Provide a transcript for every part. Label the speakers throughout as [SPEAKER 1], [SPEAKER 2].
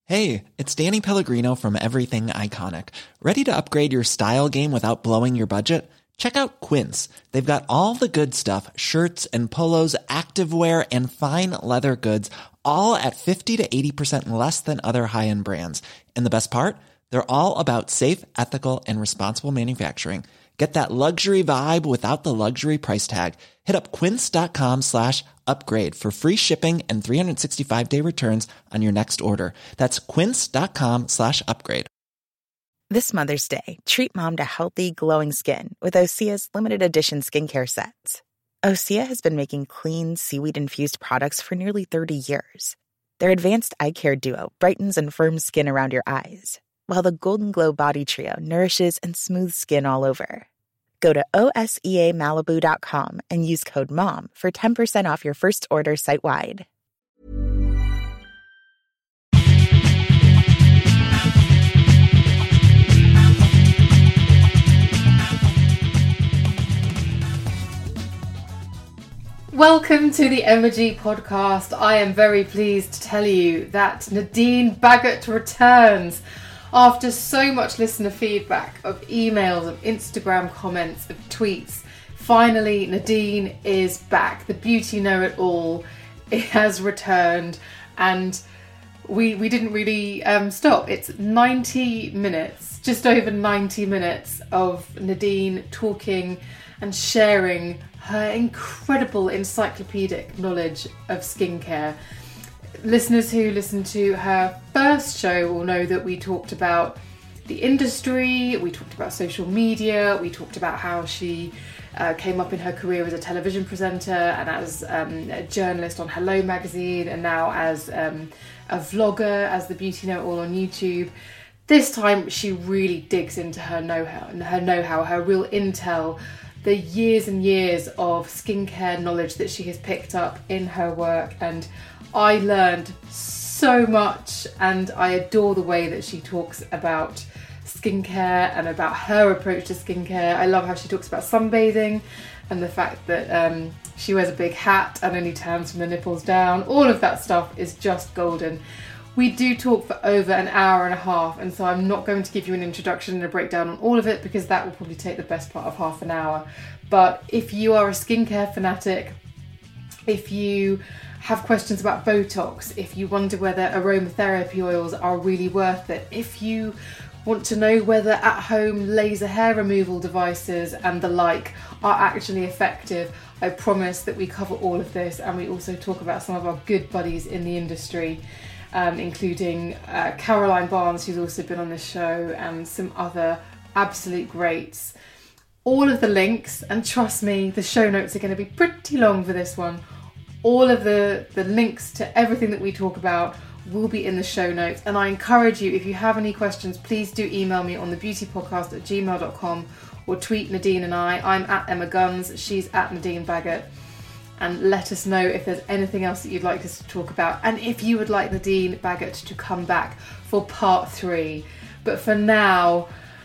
[SPEAKER 1] Hey, it's Danny Pellegrino from Everything Iconic. Ready to upgrade your style game without blowing your budget? Check out Quince. They've got all the good stuff, shirts and polos, activewear, and fine leather goods, all at 50 to 80% less than other high-end brands. And the best part? They're all about safe, ethical, and responsible manufacturing. Get that luxury vibe without the luxury price tag. Hit up quince.com/upgrade for free shipping and 365-day returns on your next order. That's quince.com/upgrade.
[SPEAKER 2] This Mother's Day, treat mom to healthy, glowing skin with Osea's limited edition skincare sets. Osea has been making clean, seaweed-infused products for nearly 30 years. Their advanced eye care duo brightens and firms skin around your eyes, while the Golden Glow Body Trio nourishes and smooths skin all over. Go to OSEAMalibu.com and use code MOM for 10% off your first order site-wide.
[SPEAKER 3] Welcome to the Emma G podcast. I am very pleased to tell you that Nadine Baggott returns. After so much listener feedback of emails, of Instagram comments, of tweets, finally Nadine is back. The beauty know-it-all, it has returned, and we didn't really stop. It's 90 minutes, just over 90 minutes of Nadine talking and sharing her incredible encyclopedic knowledge of skincare. Listeners who listened to her first show will know that we talked about the industry, we talked about social media, we talked about how she came up in her career as a television presenter and as a journalist on Hello Magazine, and now as a vlogger, as the Beauty Know-it-all on YouTube. This time she really digs into her know-how, her real intel, the years and years of skincare knowledge that she has picked up in her work, and I learned so much, and I adore the way that she talks about skincare and about her approach to skincare. I love how she talks about sunbathing and the fact that she wears a big hat and only turns from the nipples down. All of that stuff is just golden. We do talk for over an hour and a half, and so I'm not going to give you an introduction and a breakdown on all of it because that will probably take the best part of half an hour. But if you are a skincare fanatic, if you have questions about Botox, if you wonder whether aromatherapy oils are really worth it, if you want to know whether at-home laser hair removal devices and the like are actually effective, I promise that we cover all of this, and we also talk about some of our good buddies in the industry, including Caroline Barnes, who's also been on this show, and some other absolute greats. All of the links, and trust me, the show notes are going to be pretty long for this one. All of the links to everything that we talk about will be in the show notes, and I encourage you, if you have any questions, please do email me on thebeautypodcast@gmail.com or tweet Nadine and I. I'm at Emma Guns, she's at Nadine Baggott, and let us know if there's anything else that you'd like us to talk about, and if you would like Nadine Baggott to come back for part 3. But for now,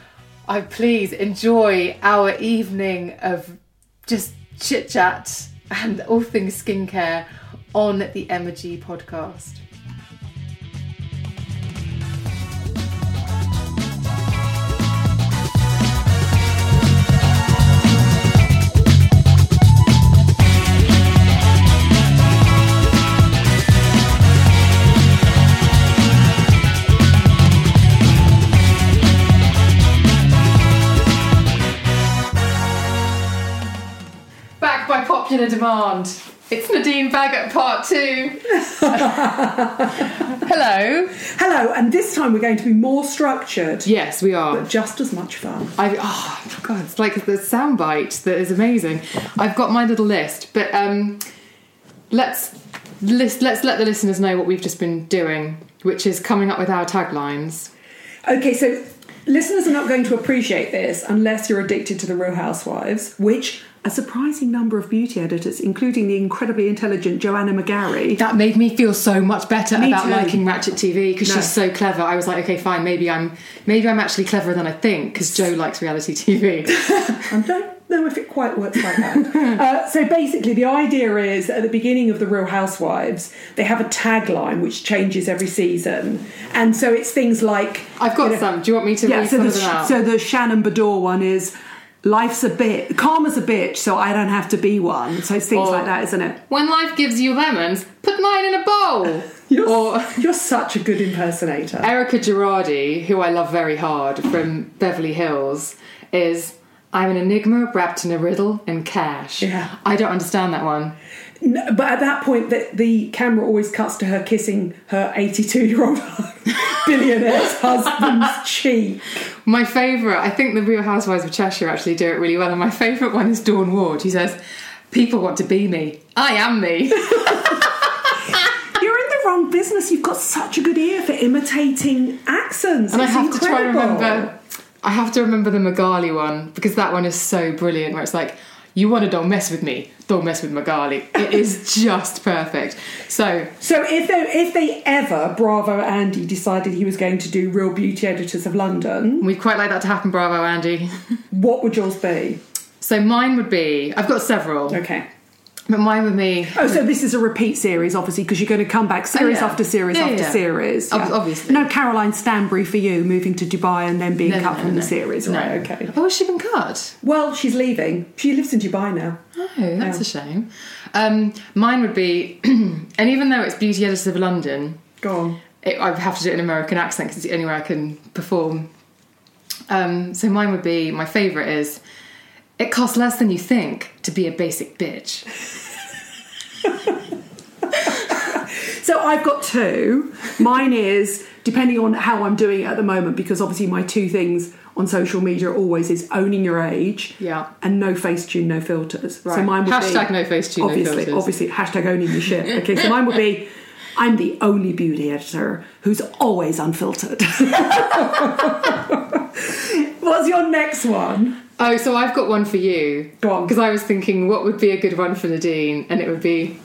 [SPEAKER 3] please enjoy our evening of just chit chat and all things skincare on the Emma G podcast. Popular demand. It's Nadine Baggott part 2. Hello.
[SPEAKER 4] Hello, and this time we're going to be more structured.
[SPEAKER 3] Yes, we are.
[SPEAKER 4] But just as much fun.
[SPEAKER 3] Oh God, it's like the soundbite that is amazing. I've got my little list, but let's let the listeners know what we've just been doing, which is coming up with our taglines.
[SPEAKER 4] Okay, so listeners are not going to appreciate this unless you're addicted to the Real Housewives, which a surprising number of beauty editors, including the incredibly intelligent Joanna McGarry.
[SPEAKER 3] That made me feel so much better about liking Ratchet TV, because she's so clever. I was like, okay, fine, maybe I'm actually cleverer than I think, because Jo likes reality TV.
[SPEAKER 4] know if it quite works like that. So basically, the idea is at the beginning of The Real Housewives, they have a tagline which changes every season. And so it's things like...
[SPEAKER 3] I've got some. Do you want me to read some of them out?
[SPEAKER 4] So the Shannon Beador one is... Life's a bitch. Karma's a bitch, so I don't have to be one. So it's things like that, isn't it?
[SPEAKER 3] When life gives you lemons, put mine in a bowl.
[SPEAKER 4] You're such a good impersonator.
[SPEAKER 3] Erica Girardi, who I love very hard, from Beverly Hills, is... I'm an enigma wrapped in a riddle and cash.
[SPEAKER 4] Yeah.
[SPEAKER 3] I don't understand that one.
[SPEAKER 4] No, but at that point, the camera always cuts to her kissing her 82-year-old billionaire's husband's cheek.
[SPEAKER 3] My favourite, I think the Real Housewives of Cheshire actually do it really well, and my favourite one is Dawn Ward, who says, people want to be me. I am me.
[SPEAKER 4] You're in the wrong business. You've got such a good ear for imitating accents.
[SPEAKER 3] And
[SPEAKER 4] it's
[SPEAKER 3] I have
[SPEAKER 4] incredible.
[SPEAKER 3] to try and remember... I have to remember the Magali one, because that one is so brilliant, where it's like, you want to don't mess with me, don't mess with Magali. It is just perfect. So
[SPEAKER 4] if they ever, Bravo Andy, decided he was going to do Real Beauty Editors of London...
[SPEAKER 3] We'd quite like that to happen, Bravo Andy.
[SPEAKER 4] What would yours be?
[SPEAKER 3] So mine would be... I've got several.
[SPEAKER 4] Okay.
[SPEAKER 3] But mine would be...
[SPEAKER 4] Oh, so this is a repeat series, obviously, because you're going to come back series after series after series.
[SPEAKER 3] Yeah. Obviously.
[SPEAKER 4] No Caroline Stanbury for you, moving to Dubai and then being cut from the series.
[SPEAKER 3] No.
[SPEAKER 4] Right, okay.
[SPEAKER 3] Oh, has she been cut?
[SPEAKER 4] Well, she's leaving. She lives in Dubai now.
[SPEAKER 3] Oh, that's a shame. Mine would be... and even though it's Beauty Editors of London...
[SPEAKER 4] Go on.
[SPEAKER 3] I have to do it in an American accent because it's the only way I can perform. So mine would be... My favourite is... It costs less than you think to be a basic bitch.
[SPEAKER 4] So I've got two. Mine is, depending on how I'm doing it at the moment, because obviously my two things on social media always is owning your age and no Facetune, no filters.
[SPEAKER 3] Right.
[SPEAKER 4] So mine would
[SPEAKER 3] hashtag no Facetune, no filters.
[SPEAKER 4] Obviously, hashtag owning your shit. Okay, so mine would be, I'm the only beauty editor who's always unfiltered. What's your next one?
[SPEAKER 3] Oh, so I've got one for you.
[SPEAKER 4] Go on.
[SPEAKER 3] Because I was thinking, what would be a good one for Nadine? And it would be,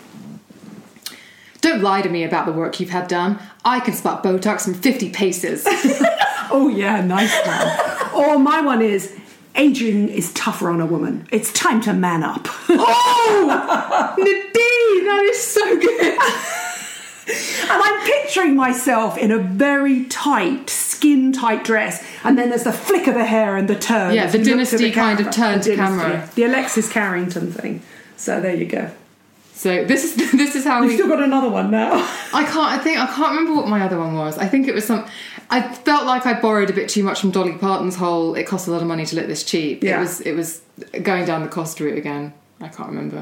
[SPEAKER 3] don't lie to me about the work you've had done. I can spot Botox from 50 paces.
[SPEAKER 4] Oh, yeah, nice one. Or my one is, aging is tougher on a woman. It's time to man up.
[SPEAKER 3] Oh! Nadine, that is so good.
[SPEAKER 4] And I'm picturing myself in a very tight, skin-tight dress, and then there's the flick of the hair and the turn.
[SPEAKER 3] Yeah, the Dynasty kind of turn to camera.
[SPEAKER 4] The Alexis Carrington thing. So there you go.
[SPEAKER 3] So this is how
[SPEAKER 4] We've still got another one now.
[SPEAKER 3] I can't remember what my other one was. I think it was some... I felt like I borrowed a bit too much from Dolly Parton's whole, it costs a lot of money to look this cheap.
[SPEAKER 4] Yeah.
[SPEAKER 3] It was going down the cost route again. I can't remember.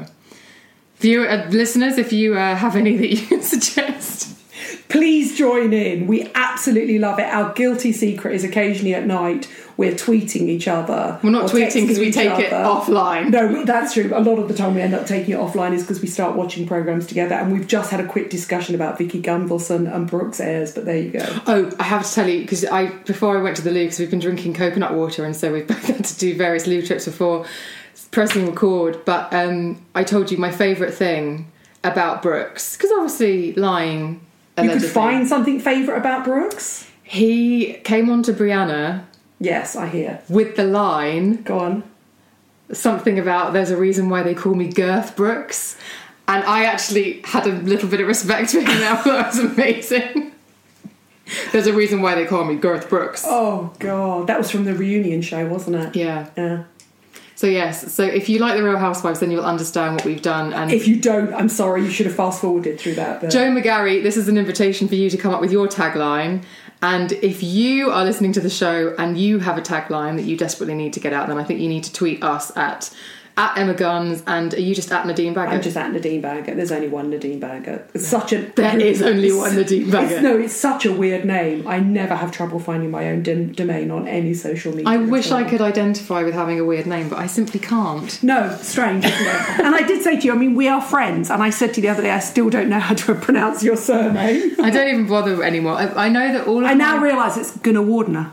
[SPEAKER 3] Listeners, if you have any that you can suggest,
[SPEAKER 4] please join in. We absolutely love it. Our guilty secret is occasionally at night we're tweeting each other.
[SPEAKER 3] We're not tweeting because we take it offline.
[SPEAKER 4] No, that's true. A lot of the time we end up taking it offline is because we start watching programmes together, and we've just had a quick discussion about Vicky Gunvalson and Brooks Ayres, but there you go.
[SPEAKER 3] Oh, I have to tell you, because before I went to the loo, because we've been drinking coconut water, and so we've both had to do various loo trips before pressing record, but I told you my favourite thing about Brooks, because obviously lying allegedly.
[SPEAKER 4] You could find something favourite about Brooks?
[SPEAKER 3] He came on to Brianna.
[SPEAKER 4] Yes, I hear.
[SPEAKER 3] With the line...
[SPEAKER 4] Go on.
[SPEAKER 3] Something about there's a reason why they call me Girth Brooks. And I actually had a little bit of respect for him now. That was amazing. There's a reason why they call me Girth Brooks.
[SPEAKER 4] Oh, God. That was from the reunion show, wasn't it?
[SPEAKER 3] Yeah.
[SPEAKER 4] Yeah.
[SPEAKER 3] So yes, so if you like The Real Housewives, then you'll understand what we've done. And
[SPEAKER 4] if you don't, I'm sorry, you should have fast-forwarded through that. But...
[SPEAKER 3] Joe McGarry, this is an invitation for you to come up with your tagline. And if you are listening to the show and you have a tagline that you desperately need to get out, then I think you need to tweet us at Emma Guns. And are you just at Nadine Baggett?
[SPEAKER 4] I'm just at Nadine Baggett. There's only one Nadine Baggett. It's such a...
[SPEAKER 3] There is only one Nadine Baggett.
[SPEAKER 4] It's such a weird name. I never have trouble finding my own domain on any social media.
[SPEAKER 3] I wish I could identify with having a weird name, but I simply can't.
[SPEAKER 4] No, strange, isn't it? And I did say to you, I mean, we are friends, and I said to you the other day, I still don't know how to pronounce your surname.
[SPEAKER 3] I don't even bother anymore. I know that all of
[SPEAKER 4] I now realise it's Gunnar Wardner.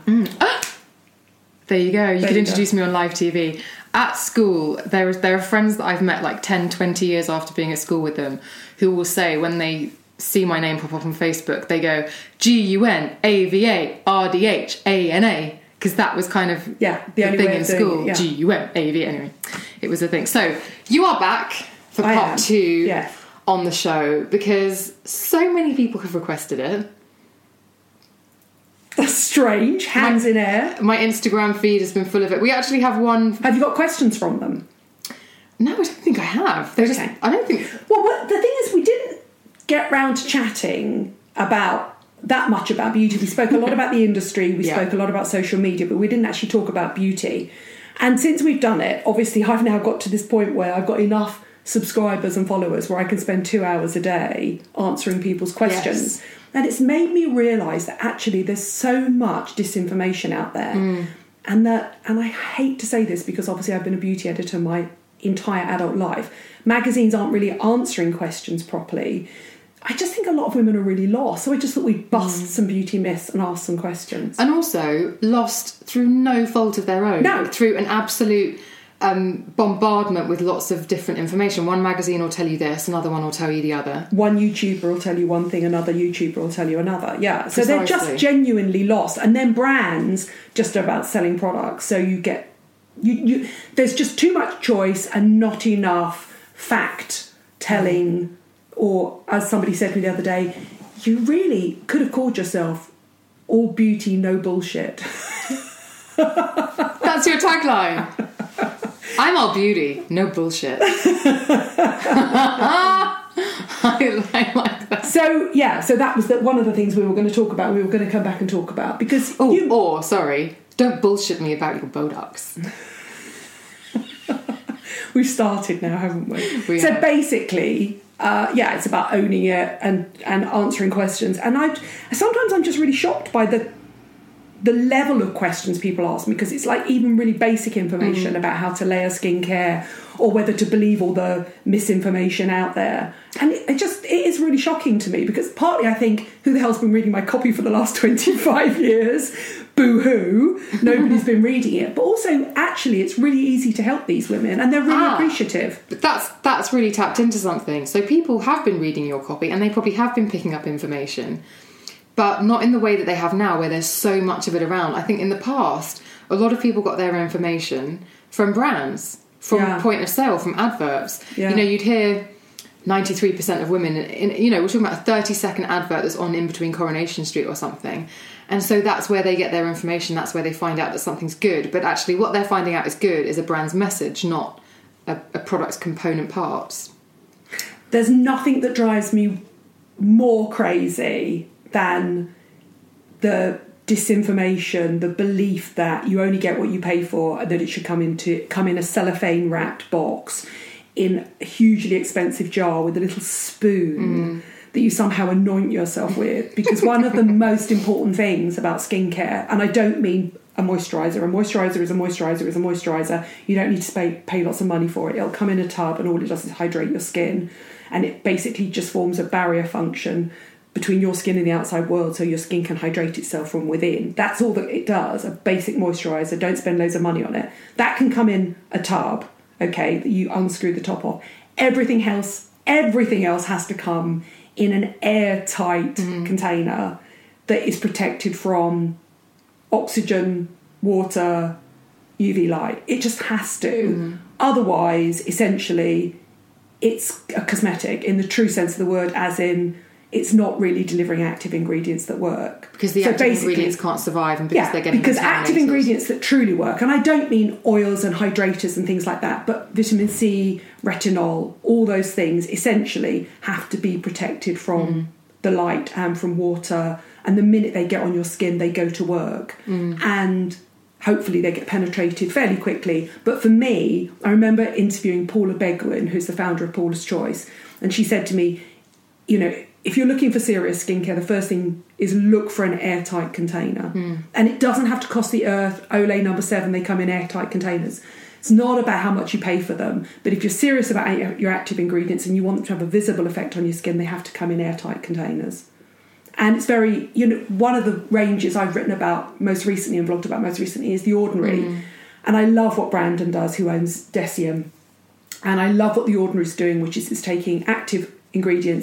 [SPEAKER 3] There you go. You could introduce me on live TV. At school, there are friends that I've met like 10, 20 years after being at school with them who will say when they see my name pop up on Facebook, they go, GUNAVARDHANA, because that was kind of
[SPEAKER 4] the only
[SPEAKER 3] thing
[SPEAKER 4] way
[SPEAKER 3] in
[SPEAKER 4] of doing
[SPEAKER 3] school.
[SPEAKER 4] it,
[SPEAKER 3] GUMAV, anyway. It was a thing. So you are back for part 2 on the show because so many people have requested it.
[SPEAKER 4] That's strange. Hands in air.
[SPEAKER 3] My Instagram feed has been full of it. We actually have one.
[SPEAKER 4] Have you got questions from them?
[SPEAKER 3] No, I don't think I have. They're just. I don't think.
[SPEAKER 4] Well, the thing is, we didn't get round to chatting about that much about beauty. We spoke a lot about the industry. We spoke a lot about social media, but we didn't actually talk about beauty. And since we've done it, obviously, I've now got to this point where I've got enough subscribers and followers where I can spend 2 hours a day answering people's questions. Yes. And it's made me realise that actually there's so much disinformation out there. And I hate to say this because obviously I've been a beauty editor my entire adult life. Magazines aren't really answering questions properly. I just think a lot of women are really lost. So I just thought we'd bust some beauty myths and ask some questions.
[SPEAKER 3] And also lost through no fault of their own.
[SPEAKER 4] No.
[SPEAKER 3] Through an absolute bombardment with lots of different information. One magazine will tell you this, another one will tell you the other.
[SPEAKER 4] One YouTuber will tell you one thing, another YouTuber will tell you another. Yeah, so they're just genuinely lost. And then brands just are about selling products. So you get... You there's just too much choice and not enough fact-telling... Or, as somebody said to me the other day, you really could have called yourself All Beauty, No Bullshit.
[SPEAKER 3] That's your tagline. I'm all beauty, no bullshit. I like that.
[SPEAKER 4] So that was one of the things we were going to talk about. We were going to come back and talk about because...
[SPEAKER 3] don't bullshit me about your Botox.
[SPEAKER 4] We've started now, haven't we? So basically... it's about owning it and answering questions. And sometimes I'm just really shocked by the level of questions people ask me because it's like even really basic information about how to layer skincare or whether to believe all the misinformation out there. And it is really shocking to me because partly I think, who the hell's been reading my copy for the last 25 years? Boo-hoo. Nobody's been reading it. But also, actually, it's really easy to help these women and they're really appreciative.
[SPEAKER 3] But that's really tapped into something. So people have been reading your copy and they probably have been picking up information, but not in the way that they have now where there's so much of it around. I think in the past, a lot of people got their information from brands, from point of sale, from adverts. Yeah. You'd hear 93% of women, we're talking about a 30-second advert that's on in between Coronation Street or something. And so that's where they get their information. That's where they find out that something's good. But actually what they're finding out is good is a brand's message, not a product's component parts.
[SPEAKER 4] There's nothing that drives me more crazy than the disinformation, the belief that you only get what you pay for and that it should come in a cellophane wrapped box in a hugely expensive jar with a little spoon that you somehow anoint yourself with. Because one of the most important things about skincare, and I don't mean a moisturiser. A moisturiser is a moisturiser is a moisturiser. You don't need to pay lots of money for it. It'll come in a tub and all it does is hydrate your skin. And it basically just forms a barrier function between your skin and the outside world so your skin can hydrate itself from within. That's all that it does, a basic moisturiser. Don't spend loads of money on it. That can come in a tub, okay, that you unscrew the top of. Everything else has to come in an airtight container that is protected from oxygen, water, UV light. It just has to. Otherwise, essentially, it's a cosmetic in the true sense of the word, as in it's not really delivering active ingredients that work.
[SPEAKER 3] Because the active ingredients can't survive and because they're getting
[SPEAKER 4] because active ingredients that truly work, and I don't mean oils and hydrators and things like that, but vitamin C, retinol, all those things essentially have to be protected from the light and from water, and the minute they get on your skin they go to work and hopefully they get penetrated fairly quickly. But for me, I remember interviewing Paula Begwin, who's the founder of Paula's Choice, and she said to me, if you're looking for serious skincare, the first thing is look for an airtight container. And it doesn't have to cost the earth. Olay No. 7, they come in airtight containers. It's not about how much you pay for them, but if you're serious about your active ingredients and you want them to have a visible effect on your skin, they have to come in airtight containers. And it's very, one of the ranges I've written about most recently and vlogged about most recently is The Ordinary. And I love what Brandon does, who owns Decium. And I love what The Ordinary is doing, which is it's taking active ingredients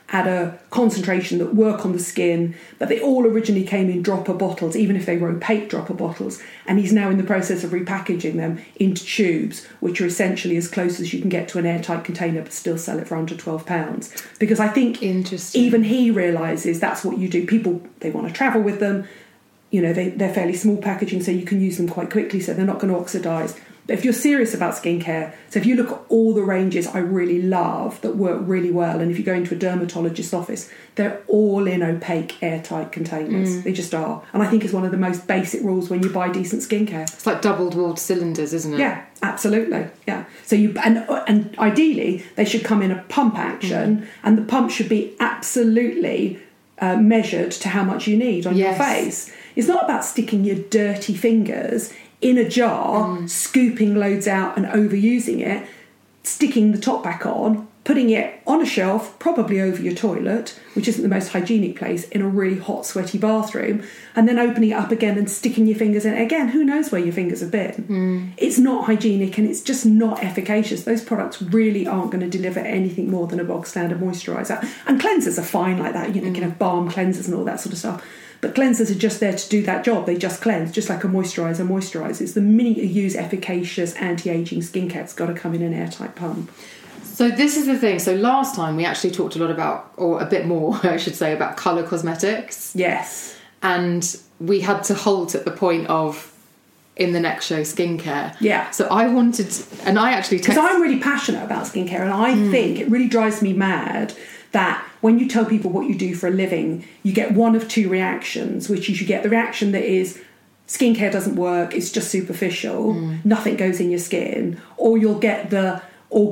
[SPEAKER 4] at a concentration that work on the skin, but they all originally came in dropper bottles, even if they were opaque dropper bottles, and he's now in the process of repackaging them into tubes, which are essentially as close as you can get to an airtight container but still sell it for under £12. Because I think even he realises that's what you do. People, they want to travel with them, you know, they're fairly small packaging, so you can use them quite quickly, so they're not going to oxidise. But if you're serious about skincare, so if you look at all the ranges I really love that work really well, and if you go into a dermatologist's office, they're all in opaque, airtight containers. They just are. And I think it's one of the most basic rules when you buy decent skincare.
[SPEAKER 3] It's like double-walled cylinders, isn't it?
[SPEAKER 4] Yeah, absolutely. Yeah. So and ideally, they should come in a pump action, and the pump should be absolutely measured to how much you need on your face. It's not about sticking your dirty fingers in a jar, scooping loads out and overusing it, sticking the top back on, putting it on a shelf, probably over your toilet, which isn't the most hygienic place, in a really hot, sweaty bathroom, and then opening it up again and sticking your fingers in it again. Who knows where your fingers have been? It's not hygienic and it's just not efficacious. Those products really aren't going to deliver anything more than a bog standard moisturiser. And cleansers are fine like that. You know, you can have balm cleansers and all that sort of stuff. But cleansers are just there to do that job. They just cleanse, just like a moisturiser moisturises. The minute you use efficacious anti-ageing skincare, it's got to come in an airtight pump.
[SPEAKER 3] So this is the thing. So last time we actually talked a lot about, or a bit more, I should say, about colour cosmetics.
[SPEAKER 4] Yes.
[SPEAKER 3] And we had to halt at the point of, in the next show, skincare.
[SPEAKER 4] Yeah.
[SPEAKER 3] So I wanted, and I actually...
[SPEAKER 4] Because I'm really passionate about skincare, and I think it really drives me mad that when you tell people what you do for a living, you get one of two reactions, which is you get the reaction that is skincare doesn't work, it's just superficial, nothing goes in your skin, or you'll get the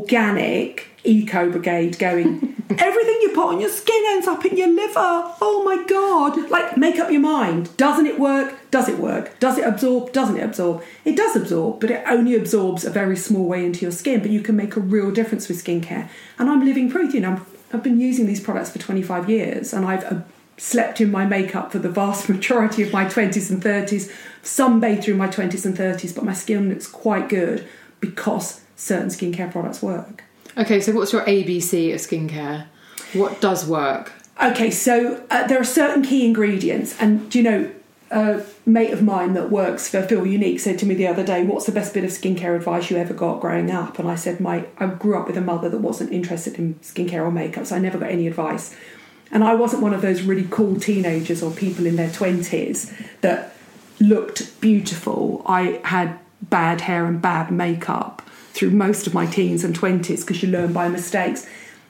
[SPEAKER 4] organic eco brigade going, everything you put on your skin ends up in your liver, oh my god. Like, make up your mind. Doesn't it work? Does it work? Does it absorb? Doesn't it absorb? It does absorb, but it only absorbs a very small way into your skin, but you can make a real difference with skincare. And I'm living proof. You know, I've been using these products for 25 years and I've slept in my makeup for the vast majority of my 20s and 30s, sunbathed through my 20s and 30s, but my skin looks quite good because certain skincare products work. Okay, so what's your ABC of skincare? What does work? Okay, so there are certain key ingredients, and do you know, a mate of mine that works for Feel Unique said to me the other day, what's the best bit of skincare advice you ever got growing up? And I said, I grew up with a mother that wasn't interested in skincare or makeup, so I never got any advice. And I wasn't one of those really cool teenagers or people in their 20s that looked beautiful. I had bad hair and bad makeup through most of my teens and 20s because you learn by mistakes.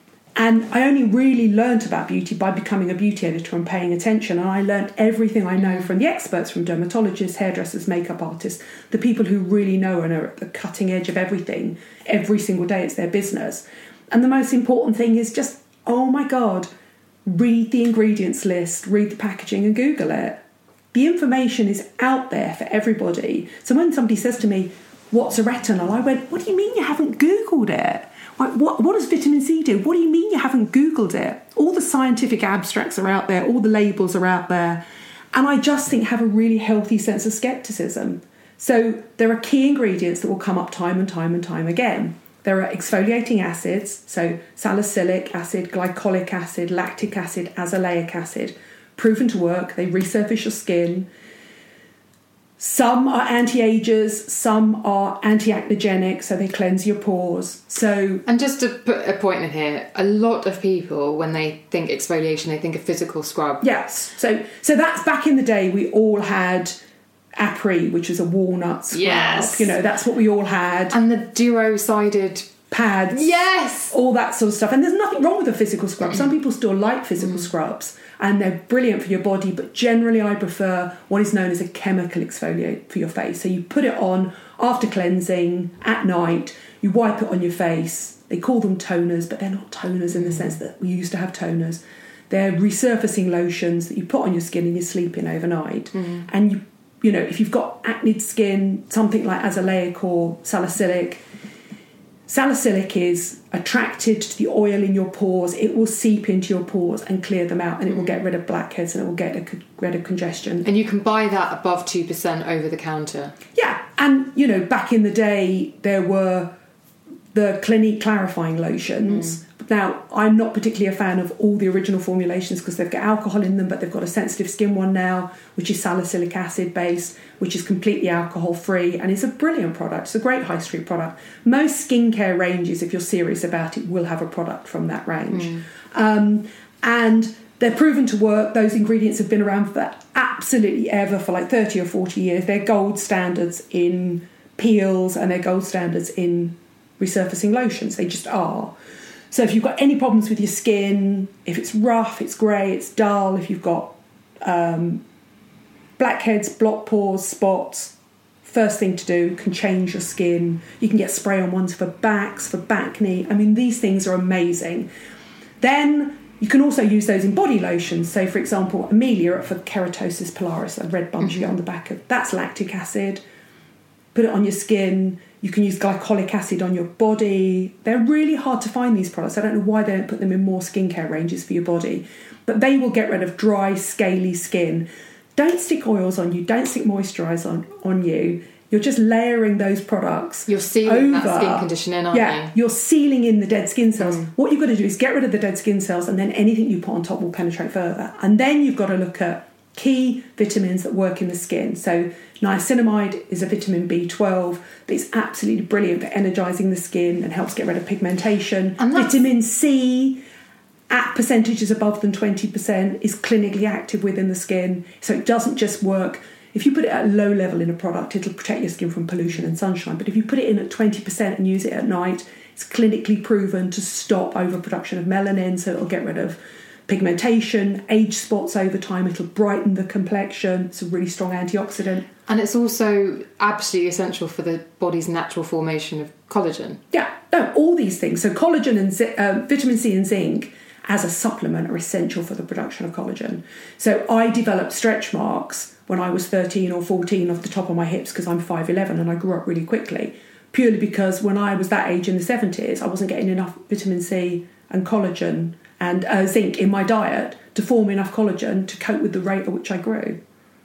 [SPEAKER 4] And I only really learnt about beauty by becoming a beauty editor and paying attention. And I learnt everything I know from the experts, from dermatologists, hairdressers, makeup artists, the people who really know and are at the cutting edge of everything. Every single day it's their business. And the most important thing is just, oh my God, read the ingredients list, read the packaging and Google it. The information is out there for everybody. So when somebody says to me, what's a retinol? I went, what do you mean you haven't Googled it? Like, what does vitamin C do? What do you mean you haven't Googled it? All the scientific abstracts are out there, all the labels are out there. And I just think have a really healthy sense of scepticism. So there are key ingredients that will come up time and time and time again. There are exfoliating acids, so salicylic acid, glycolic acid, lactic acid, azelaic acid, proven to work. They resurface your skin. Some are anti-agers, some are anti-acnogenic, so they cleanse your pores. And just to put a point in here, a lot of people, when they think exfoliation, they think a physical scrub. Yes, so that's back in the day. We all had Apri, which is a walnut scrub. Yes, you know, that's what we all had. And the duo-sided pads. Yes, all that sort of stuff. And there's nothing wrong with a physical scrub. Some people still like physical scrubs. And they're brilliant for your body, but generally I prefer what is known as a chemical exfoliate for your face. So you put it on after cleansing at night, you wipe it on your face. They call them toners, but they're not toners in the sense that we used to have toners. They're resurfacing lotions that you put on your skin and you sleep in overnight. And you know, if you've got acne skin, something like azelaic or salicylic is attracted to the oil in your pores. It will seep into your pores and clear them out, and it will get rid of blackheads and it will get rid of congestion. And you can buy that above 2% over the counter. Yeah, and you know, back in the day there were the Clinique clarifying lotions. Now I'm not particularly a fan of all the original formulations because they've got alcohol in them, but they've got a sensitive skin one now, which is salicylic acid based, which is completely alcohol free, and it's a brilliant product. It's a great high street product. Most skincare ranges, if you're serious about it, will have a product from that range. And they're proven to work. Those ingredients have been around for absolutely ever, for like 30 or 40 years. They're gold standards in peels and they're gold standards in resurfacing lotions. They just are. So if you've got any problems with your skin, if it's rough, it's grey, it's dull, if you've got blackheads, block pores, spots, first thing to do, can change your skin. You can get spray-on ones for backs, for back knee. I mean, these things are amazing. Then you can also use those in body lotions. So, for example, Amelia for keratosis pilaris, a red bump you get on the back of, that's lactic acid. Put it on your skin. You can use glycolic acid on your body. They're really hard to find, these products. I don't know why they don't put them in more skincare ranges for your body. But they will get rid of dry, scaly skin. Don't stick oils on you. Don't stick moisturiser on you. You're just layering those products.
[SPEAKER 3] You're sealing that skin condition in, aren't you?
[SPEAKER 4] You're sealing in the dead skin cells. What you've got to do is get rid of the dead skin cells, and then anything you put on top will penetrate further. And then you've got to look at key vitamins that work in the skin. So niacinamide is a vitamin B12 that's absolutely brilliant for energising the skin and helps get rid of pigmentation. And vitamin C, at percentages above than 20%, is clinically active within the skin. So it doesn't just work. If you put it at a low level in a product, it'll protect your skin from pollution and sunshine. But if you put it in at 20% and use it at night, it's clinically proven to stop overproduction of melanin, so it'll get rid of pigmentation, age spots over time, it'll brighten the complexion. It's a really strong antioxidant.
[SPEAKER 3] And it's also absolutely essential for the body's natural formation of collagen.
[SPEAKER 4] Yeah, no, all these things. So collagen and vitamin C and zinc as a supplement are essential for the production of collagen. So I developed stretch marks when I was 13 or 14 off the top of my hips because I'm 5'11" and I grew up really quickly, purely because when I was that age in the 70s, I wasn't getting enough vitamin C and collagen and zinc in my diet to form enough collagen to cope with the rate at which I grew.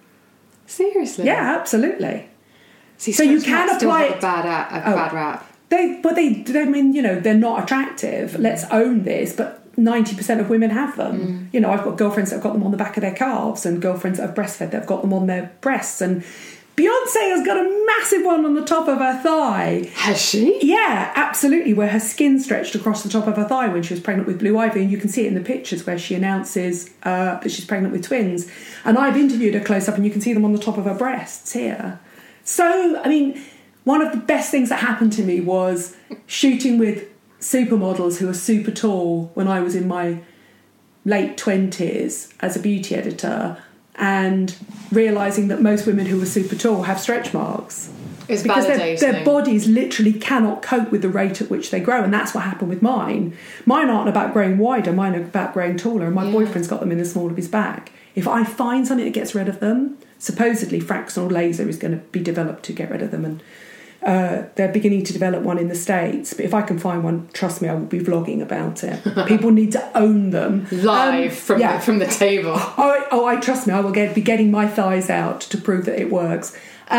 [SPEAKER 3] Seriously?
[SPEAKER 4] Yeah, absolutely.
[SPEAKER 3] So you can apply it. A bad rap.
[SPEAKER 4] They mean, they're not attractive. Let's own this, but 90% of women have them. I've got girlfriends that have got them on the back of their calves and girlfriends that have breastfed that have got them on their breasts, and Beyonce has got a massive one on the top of her thigh.
[SPEAKER 3] Has she?
[SPEAKER 4] Yeah, absolutely, where her skin stretched across the top of her thigh when she was pregnant with Blue Ivy, and you can see it in the pictures where she announces that she's pregnant with twins. And I've interviewed her close up and you can see them on the top of her breasts here. So, I mean, one of the best things that happened to me was shooting with supermodels who are super tall when I was in my late 20s as a beauty editor, and realising that most women who are super tall have stretch marks.
[SPEAKER 3] It's
[SPEAKER 4] because
[SPEAKER 3] validating.
[SPEAKER 4] Their bodies literally cannot cope with the rate at which they grow, and that's what happened with mine. Mine aren't about growing wider, mine are about growing taller, and my boyfriend's got them in the small of his back. If I find something that gets rid of them, supposedly fractional laser is going to be developed to get rid of them, and they're beginning to develop one in the States. But if I can find one, trust me, I will be vlogging about it. People need to own them.
[SPEAKER 3] Live from the table.
[SPEAKER 4] I trust me, I will be getting my thighs out to prove that it works.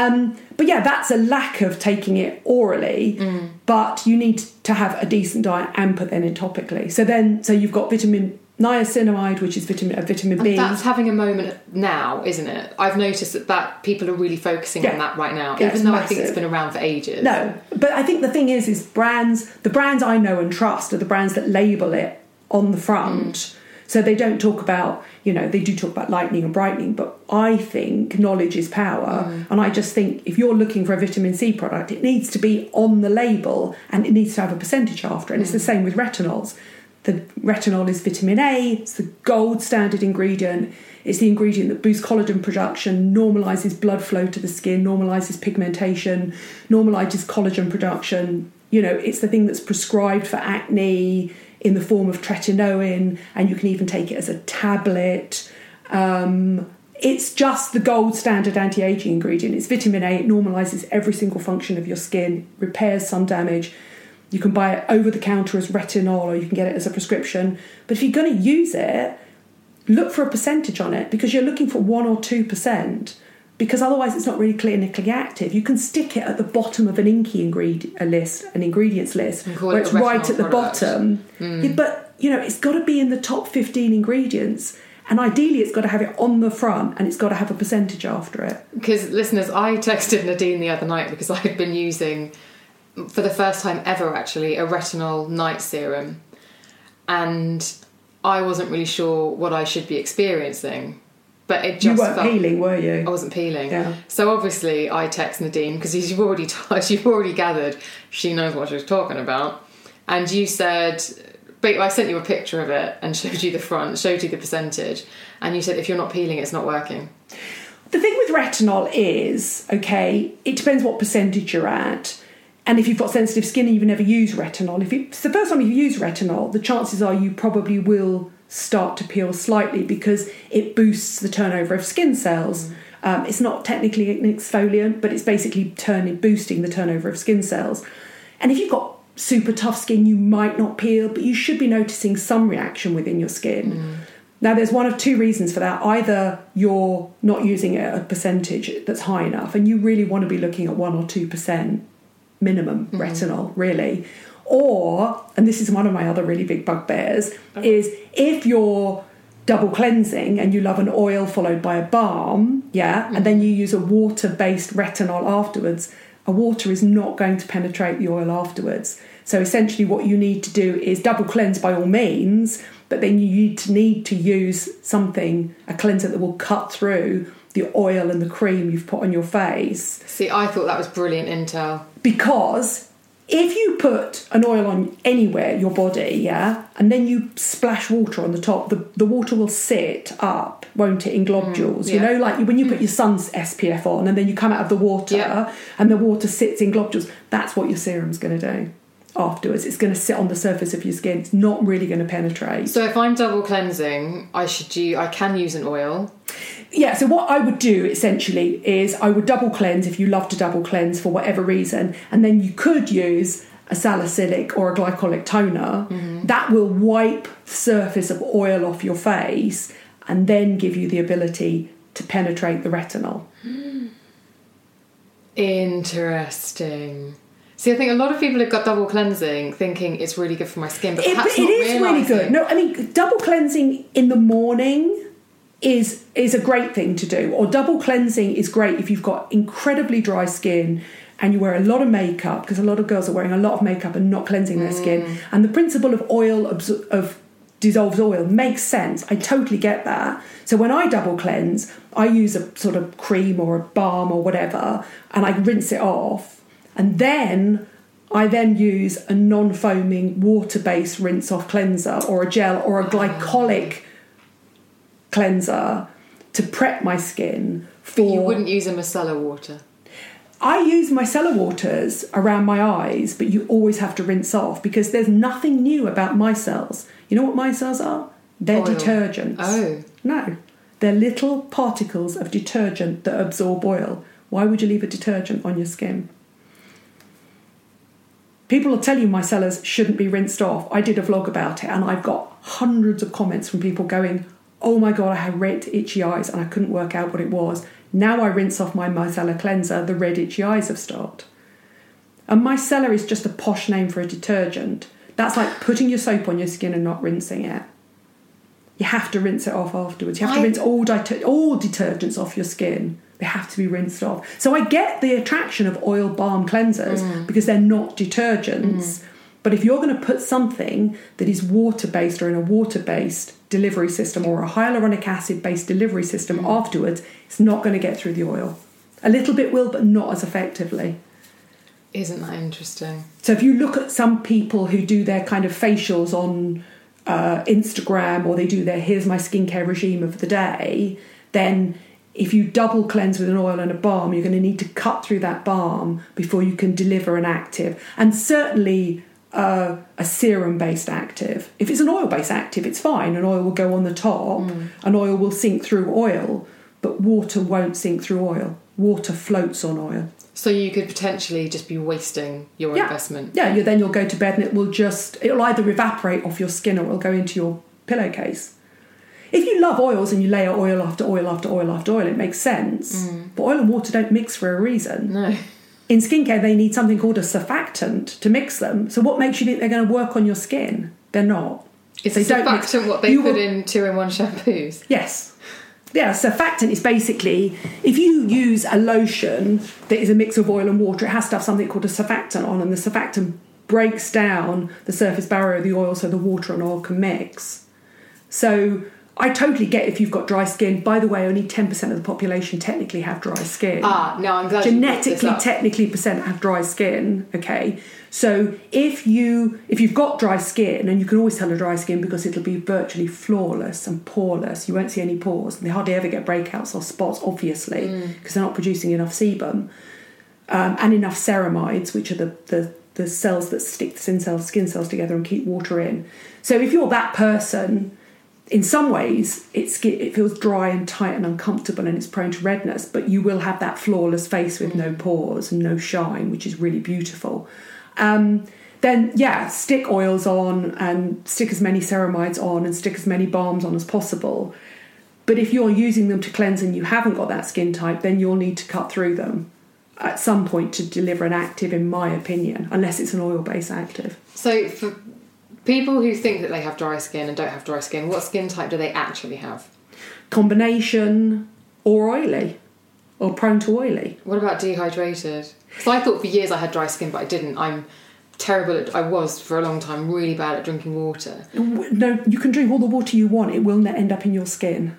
[SPEAKER 4] But yeah, that's a lack of taking it orally, but you need to have a decent diet and put that in topically. So you've got niacinamide, which is vitamin B.
[SPEAKER 3] And that's having a moment now, isn't it? I've noticed that people are really focusing on that right now, even though massive. I think it's been around for ages.
[SPEAKER 4] No, but I think the thing is the brands I know and trust are the brands that label it on the front. So they don't talk about, they do talk about lightening and brightening, but I think knowledge is power. And I just think if you're looking for a vitamin C product, it needs to be on the label and it needs to have a percentage after. And it's the same with retinols. The retinol is vitamin A, it's the gold standard ingredient. It's the ingredient that boosts collagen production, normalises blood flow to the skin, normalises pigmentation, normalises collagen production. It's the thing that's prescribed for acne in the form of tretinoin, and you can even take it as a tablet. It's just the gold standard anti-aging ingredient. It's vitamin A, it normalises every single function of your skin, repairs sun damage. You can buy it over the counter as retinol, or you can get it as a prescription. But if you're going to use it, look for a percentage on it, because you're looking for 1 or 2%, because otherwise it's not really clinically active. You can stick it at the bottom of an inky ingredients list, where it's right at the bottom. But it's got to be in the top 15 ingredients. And ideally, it's got to have it on the front and it's got to have a percentage after it.
[SPEAKER 3] Because, listeners, I texted Nadine the other night because I had been using, for the first time ever actually, a retinol night serum. And I wasn't really sure what I should be experiencing. But it just
[SPEAKER 4] You weren't peeling, were you?
[SPEAKER 3] I wasn't peeling.
[SPEAKER 4] Yeah.
[SPEAKER 3] So obviously I text Nadine because you've already gathered she knows what she's talking about. And you said... But I sent you a picture of it and showed you the front, showed you the percentage, and you said if you're not peeling, it's not working.
[SPEAKER 4] The thing with retinol is, okay, it depends what percentage you're at. And if you've got sensitive skin and you've never used retinol, if it's the first time you've used retinol, the chances are you probably will start to peel slightly because it boosts the turnover of skin cells. It's not technically an exfoliant, but it's basically boosting the turnover of skin cells. And if you've got super tough skin, you might not peel, but you should be noticing some reaction within your skin. Now, there's one of two reasons for that. Either you're not using it at a percentage that's high enough, and you really want to be looking at 1 or 2% minimum retinol, really. Or, and this is one of my other really big bugbears, is if you're double cleansing and you love an oil followed by a balm, and then you use a water-based retinol afterwards, a water is not going to penetrate the oil afterwards. So essentially what you need to do is double cleanse by all means, but then you need to use a cleanser that will cut through the oil and the cream you've put on your face.
[SPEAKER 3] See, I thought that was brilliant intel.
[SPEAKER 4] Because if you put an oil on anywhere, your body, and then you splash water on the top, the water will sit up, won't it, in globules? You know, like when you put your sun's SPF on and then you come out of the water and the water sits in globules, that's what your serum's going to do afterwards. It's going to sit on the surface of your skin. It's not really going to penetrate.
[SPEAKER 3] So if I'm double cleansing, I can use an oil.
[SPEAKER 4] Yeah, so what I would do essentially is I would double cleanse if you love to double cleanse for whatever reason, and then you could use a salicylic or a glycolic toner. That will wipe the surface of oil off your face and then give you the ability to penetrate the retinol.
[SPEAKER 3] Interesting. See, I think a lot of people have got double cleansing thinking it's really good for my skin, but perhaps
[SPEAKER 4] it is really good. No, I mean, double cleansing in the morning is a great thing to do. Or double cleansing is great if you've got incredibly dry skin and you wear a lot of makeup, because a lot of girls are wearing a lot of makeup and not cleansing their skin. And the principle of oil, of dissolved oil, makes sense. I totally get that. So when I double cleanse, I use a sort of cream or a balm or whatever, and I rinse it off. And then I use a non-foaming water-based rinse-off cleanser or a gel or a glycolic cleanser to prep my skin for...
[SPEAKER 3] But you wouldn't use a micellar water?
[SPEAKER 4] I use micellar waters around my eyes, but you always have to rinse off because there's nothing new about micelles. You know what micelles are? They're
[SPEAKER 3] oil.
[SPEAKER 4] Detergents.
[SPEAKER 3] Oh.
[SPEAKER 4] No. They're little particles of detergent that absorb oil. Why would you leave a detergent on your skin? People will tell you micellars shouldn't be rinsed off. I did a vlog about it and I've got hundreds of comments from people going, oh my God, I had red itchy eyes and I couldn't work out what it was. Now I rinse off my micellar cleanser, the red itchy eyes have stopped. A micellar is just a posh name for a detergent. That's like putting your soap on your skin and not rinsing it. You have to rinse it off afterwards. You have to rinse all detergents off your skin. They have to be rinsed off. So I get the attraction of oil balm cleansers because they're not detergents. But if you're going to put something that is water-based or in a water-based delivery system or a hyaluronic acid-based delivery system afterwards, it's not going to get through the oil. A little bit will, but not as effectively.
[SPEAKER 3] Isn't that interesting?
[SPEAKER 4] So if you look at some people who do their kind of facials on Instagram, or they do their here's my skincare regime of the day, then if you double cleanse with an oil and a balm, you're going to need to cut through that balm before you can deliver an active. And certainly a serum-based active. If it's an oil-based active, it's fine. An oil will go on the top. An oil will sink through oil, but water won't sink through oil. Water floats on oil.
[SPEAKER 3] So you could potentially just be wasting your investment.
[SPEAKER 4] Yeah, then you'll go to bed and it'll either evaporate off your skin or it'll go into your pillowcase. If you love oils and you layer oil after oil after oil after oil, it makes sense. But oil and water don't mix for a reason.
[SPEAKER 3] No.
[SPEAKER 4] In skincare, they need something called a surfactant to mix them. So what makes you think they're going to work on your skin? They're not.
[SPEAKER 3] Is surfactant what they put in 2-in-1 shampoos?
[SPEAKER 4] Yes. Yeah, surfactant is basically, if you use a lotion that is a mix of oil and water, it has to have something called a surfactant on, and the surfactant breaks down the surface barrier of the oil so the water and oil can mix. So I totally get if you've got dry skin. By the way, only 10% of the population technically have dry skin.
[SPEAKER 3] No, I'm glad
[SPEAKER 4] genetically, technically, percent have dry skin. Okay, so if you've got dry skin, and you can always tell a dry skin because it'll be virtually flawless and poreless. You won't see any pores, and they hardly ever get breakouts or spots, obviously, because they're not producing enough sebum and enough ceramides, which are the cells that stick the skin cells together and keep water in. So if you're that person, in some ways, it feels dry and tight and uncomfortable, and it's prone to redness, but you will have that flawless face with no pores and no shine, which is really beautiful. Then, stick oils on and stick as many ceramides on and stick as many balms on as possible. But if you're using them to cleanse and you haven't got that skin type, then you'll need to cut through them at some point to deliver an active, in my opinion, unless it's an oil-based active.
[SPEAKER 3] So for people who think that they have dry skin and don't have dry skin, what skin type do they actually have?
[SPEAKER 4] Combination or oily, or prone to oily.
[SPEAKER 3] What about dehydrated? So I thought for years I had dry skin, but I didn't. I'm terrible I was for a long time really bad at drinking water.
[SPEAKER 4] No, you can drink all the water you want. It will not end up in your skin.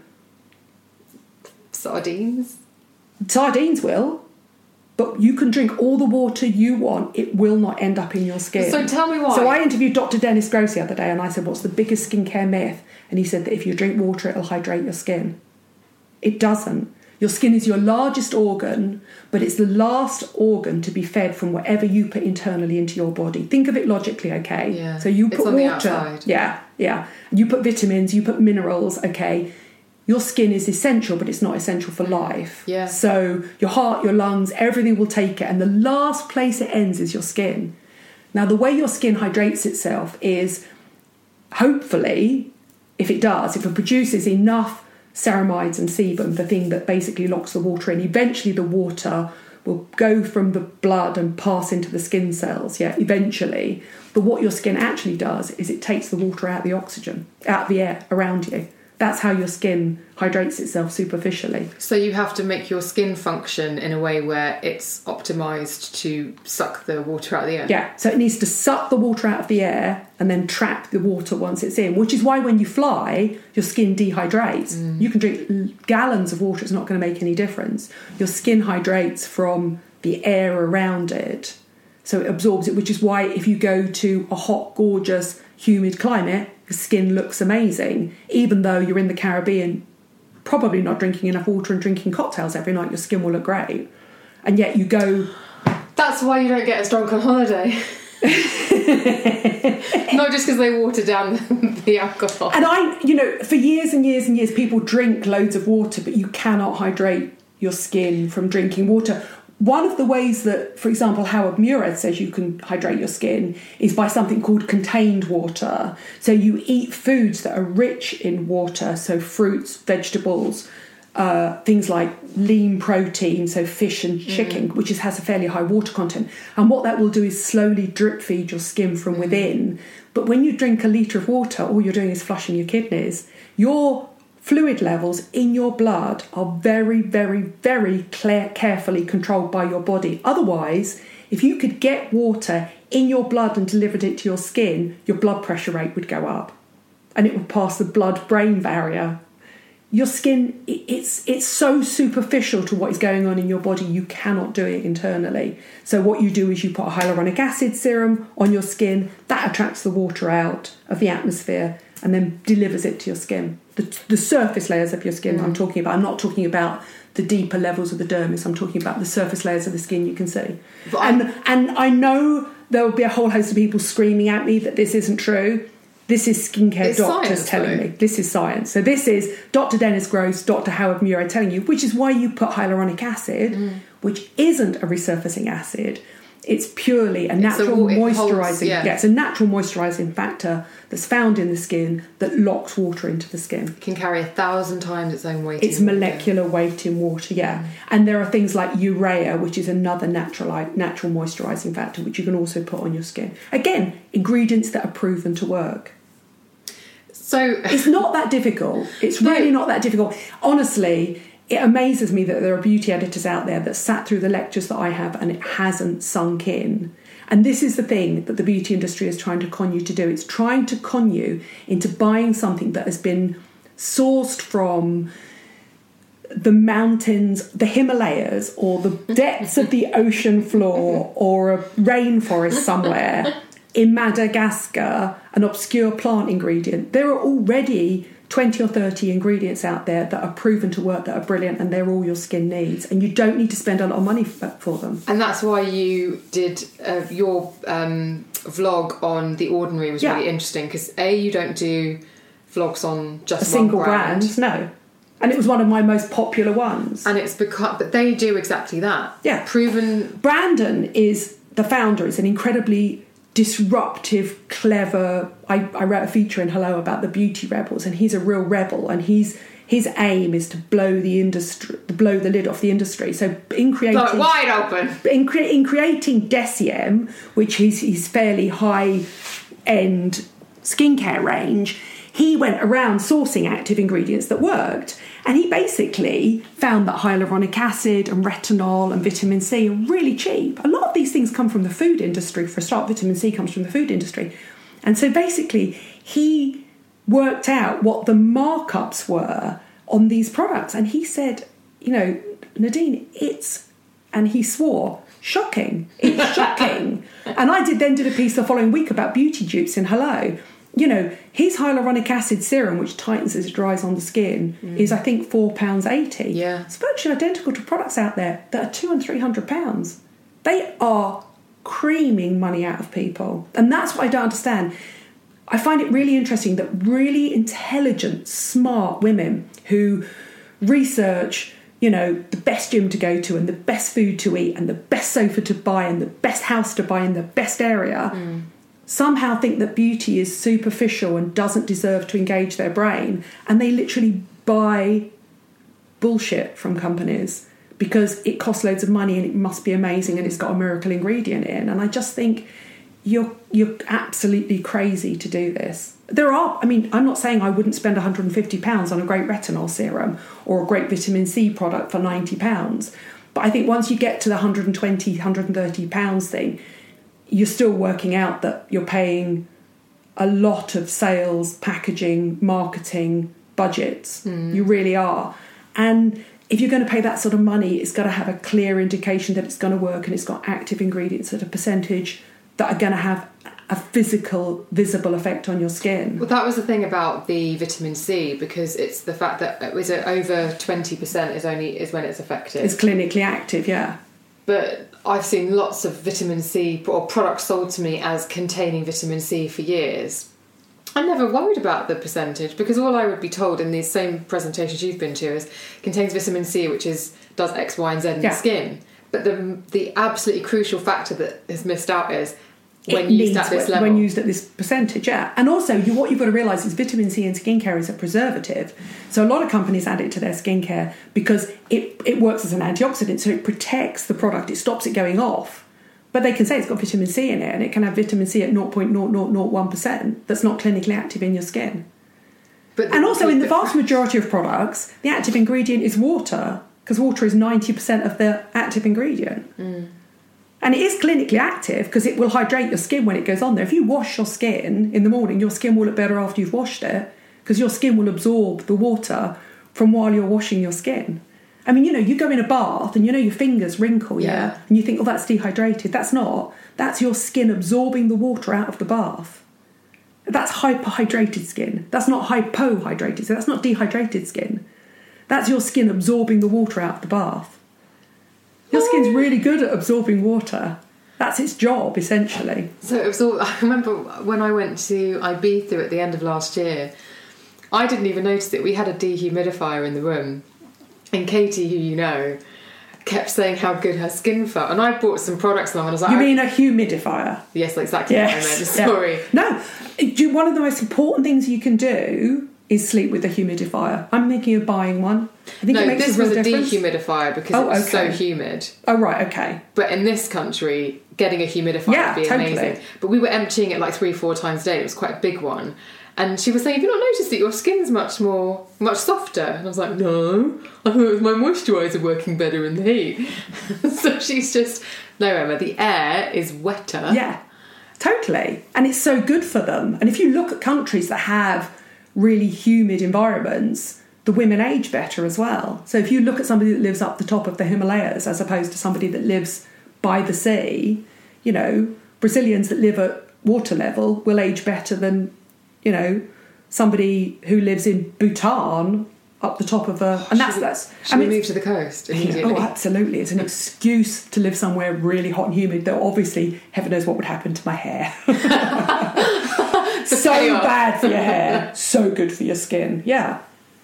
[SPEAKER 3] Sardines
[SPEAKER 4] will. But you can drink all the water you want, it will not end up in your skin.
[SPEAKER 3] So tell me why.
[SPEAKER 4] So I interviewed Dr. Dennis Gross the other day, and I said, what's the biggest skincare myth? And he said that if you drink water, it'll hydrate your skin. It doesn't. Your skin is your largest organ, but it's the last organ to be fed from whatever you put internally into your body. Think of it logically, okay?
[SPEAKER 3] Yeah.
[SPEAKER 4] So you put
[SPEAKER 3] it's on
[SPEAKER 4] water.
[SPEAKER 3] The outside.
[SPEAKER 4] Yeah. You put vitamins, you put minerals, okay? Your skin is essential, but it's not essential for life.
[SPEAKER 3] Yeah.
[SPEAKER 4] So your heart, your lungs, everything will take it. And the last place it ends is your skin. Now, the way your skin hydrates itself is, hopefully, if it produces enough ceramides and sebum, the thing that basically locks the water in, eventually the water will go from the blood and pass into the skin cells, eventually. But what your skin actually does is it takes the water out of the oxygen, out of the air around you. That's how your skin hydrates itself superficially.
[SPEAKER 3] So you have to make your skin function in a way where it's optimised to suck the water out of the air.
[SPEAKER 4] Yeah, so it needs to suck the water out of the air and then trap the water once it's in, which is why when you fly, your skin dehydrates. You can drink gallons of water, it's not going to make any difference. Your skin hydrates from the air around it. So it absorbs it, which is why if you go to a hot, gorgeous, humid climate, the skin looks amazing. Even though you're in the Caribbean, probably not drinking enough water and drinking cocktails every night, your skin will look great. And yet you go...
[SPEAKER 3] That's why you don't get as drunk on holiday. Not just because they water down the alcohol.
[SPEAKER 4] And for years and years and years, people drink loads of water, but you cannot hydrate your skin from drinking water. One of the ways that, for example, Howard Murad says you can hydrate your skin is by something called contained water. So you eat foods that are rich in water, so fruits, vegetables, things like lean protein, so fish and chicken, which has a fairly high water content. And what that will do is slowly drip feed your skin from within. But when you drink a litre of water, all you're doing is flushing your kidneys. Your fluid levels in your blood are very, very, very carefully controlled by your body. Otherwise, if you could get water in your blood and delivered it to your skin, your blood pressure rate would go up and it would pass the blood-brain barrier. Your skin, it's so superficial to what is going on in your body, you cannot do it internally. So what you do is you put a hyaluronic acid serum on your skin, that attracts the water out of the atmosphere and then delivers it to your skin. The surface layers of your skin I'm talking about. I'm not talking about the deeper levels of the dermis. I'm talking about the surface layers of the skin you can see. And I know there will be a whole host of people screaming at me that this isn't true. This is skincare doctors telling me. This is science. So this is Dr. Dennis Gross, Dr. Howard Murad telling you, which is why you put hyaluronic acid, which isn't a resurfacing acid. It's purely a natural moisturising. It's a natural moisturising factor that's found in the skin that locks water into the skin.
[SPEAKER 3] It can carry 1,000 times its own weight.
[SPEAKER 4] Its molecular weight in water, And there are things like urea, which is another natural moisturising factor, which you can also put on your skin. Again, ingredients that are proven to work.
[SPEAKER 3] So
[SPEAKER 4] it's not that difficult. It's really not that difficult. Honestly, it amazes me that there are beauty editors out there that sat through the lectures that I have and it hasn't sunk in. And this is the thing that the beauty industry is trying to con you to do. It's trying to con you into buying something that has been sourced from the mountains, the Himalayas, or the depths of the ocean floor, or a rainforest somewhere in Madagascar, an obscure plant ingredient. There are already 20 or 30 ingredients out there that are proven to work, that are brilliant, and they're all your skin needs, and you don't need to spend a lot of money for them.
[SPEAKER 3] And that's why you did your vlog on The Ordinary was really interesting, because you don't do vlogs on just
[SPEAKER 4] a single brand. No. And it was one of my most popular ones.
[SPEAKER 3] And it's because, but they do exactly that.
[SPEAKER 4] Yeah.
[SPEAKER 3] Proven.
[SPEAKER 4] Brandon is the founder, is an incredibly disruptive, clever. I wrote a feature in Hello about the beauty rebels, and he's a real rebel, and his aim is to blow the lid off the industry. So in creating,
[SPEAKER 3] blow it wide open.
[SPEAKER 4] In creating Deciem, which is his fairly high end skincare range, he went around sourcing active ingredients that worked, and he basically found that hyaluronic acid and retinol and vitamin C are really cheap. A lot of these things come from the food industry. For a start, vitamin C comes from the food industry. And so basically he worked out what the markups were on these products, and he said, Nadine, and he swore, shocking. It's shocking. And I did a piece the following week about beauty dupes in Hello. His hyaluronic acid serum, which tightens as it dries on the skin, is, I think, £4.80.
[SPEAKER 3] Yeah.
[SPEAKER 4] It's virtually identical to products out there that are £200 and £300. They are creaming money out of people. And that's what I don't understand. I find it really interesting that really intelligent, smart women who research, the best gym to go to and the best food to eat and the best sofa to buy and the best house to buy in the best area... somehow think that beauty is superficial and doesn't deserve to engage their brain, and they literally buy bullshit from companies because it costs loads of money and it must be amazing and it's got a miracle ingredient in. And I just think you're absolutely crazy to do this. I'm not saying I wouldn't spend £150 on a great retinol serum or a great vitamin C product for £90, but I think once you get to the £120, £130 thing, you're still working out that you're paying a lot of sales, packaging, marketing budgets. You really are. And if you're going to pay that sort of money, it's got to have a clear indication that it's going to work, and it's got active ingredients at a percentage that are going to have a physical, visible effect on your skin.
[SPEAKER 3] Well, that was the thing about the vitamin C, because it's the fact that over 20% is when it's effective.
[SPEAKER 4] It's clinically active, yeah.
[SPEAKER 3] But I've seen lots of vitamin C or products sold to me as containing vitamin C for years. I never worried about the percentage, because all I would be told in these same presentations you've been to is contains vitamin C, which does X, Y, and Z in the skin. But the absolutely crucial factor that is missed out is when used at this level.
[SPEAKER 4] When used at this percentage, yeah. And also, what you've got to realise is vitamin C in skincare is a preservative. So a lot of companies add it to their skincare because it works as an antioxidant, so it protects the product, it stops it going off. But they can say it's got vitamin C in it, and it can have vitamin C at 0.0001% that's not clinically active in your skin. And also, in the vast majority of products, the active ingredient is water, because water is 90% of the active ingredient. And it is clinically active because it will hydrate your skin when it goes on there. If you wash your skin in the morning, your skin will look better after you've washed it, because your skin will absorb the water from while you're washing your skin. I mean, you go in a bath and your fingers wrinkle, yeah? And you think, oh, that's dehydrated. That's not. That's your skin absorbing the water out of the bath. That's hyperhydrated skin. That's not hypohydrated. So that's not dehydrated skin. That's your skin absorbing the water out of the bath. Your skin's really good at absorbing water. That's its job, essentially.
[SPEAKER 3] So I remember when I went to Ibiza at the end of last year, I didn't even notice it. We had a dehumidifier in the room, and Katie, who you know, kept saying how good her skin felt. And I bought some products along, and I was like...
[SPEAKER 4] You mean a humidifier?
[SPEAKER 3] Yes, exactly what I meant. Sorry.
[SPEAKER 4] No, one of the most important things you can do is sleep with a humidifier. I'm thinking of buying one. I think it makes a real difference.
[SPEAKER 3] This was a dehumidifier because it was so humid.
[SPEAKER 4] Oh, right, okay.
[SPEAKER 3] But in this country, getting a humidifier would be amazing. But we were emptying it like 3-4 times a day. It was quite a big one. And she was saying, have you not noticed that your skin's much softer? And I was like, no, I thought it was my moisturiser working better in the heat. So she's just, no, Emma, the air is wetter.
[SPEAKER 4] Yeah, totally. And it's so good for them. And if you look at countries that have really humid environments, the women age better as well. So if you look at somebody that lives up the top of the Himalayas as opposed to somebody that lives by the sea, you know, Brazilians that live at water level will age better than, you know, somebody who lives in Bhutan up the top of a... And that's
[SPEAKER 3] should we move to the coast immediately?
[SPEAKER 4] Oh, absolutely. It's an excuse to live somewhere really hot and humid, though obviously heaven knows what would happen to my hair. So bad for your hair, so good for your skin. Yeah.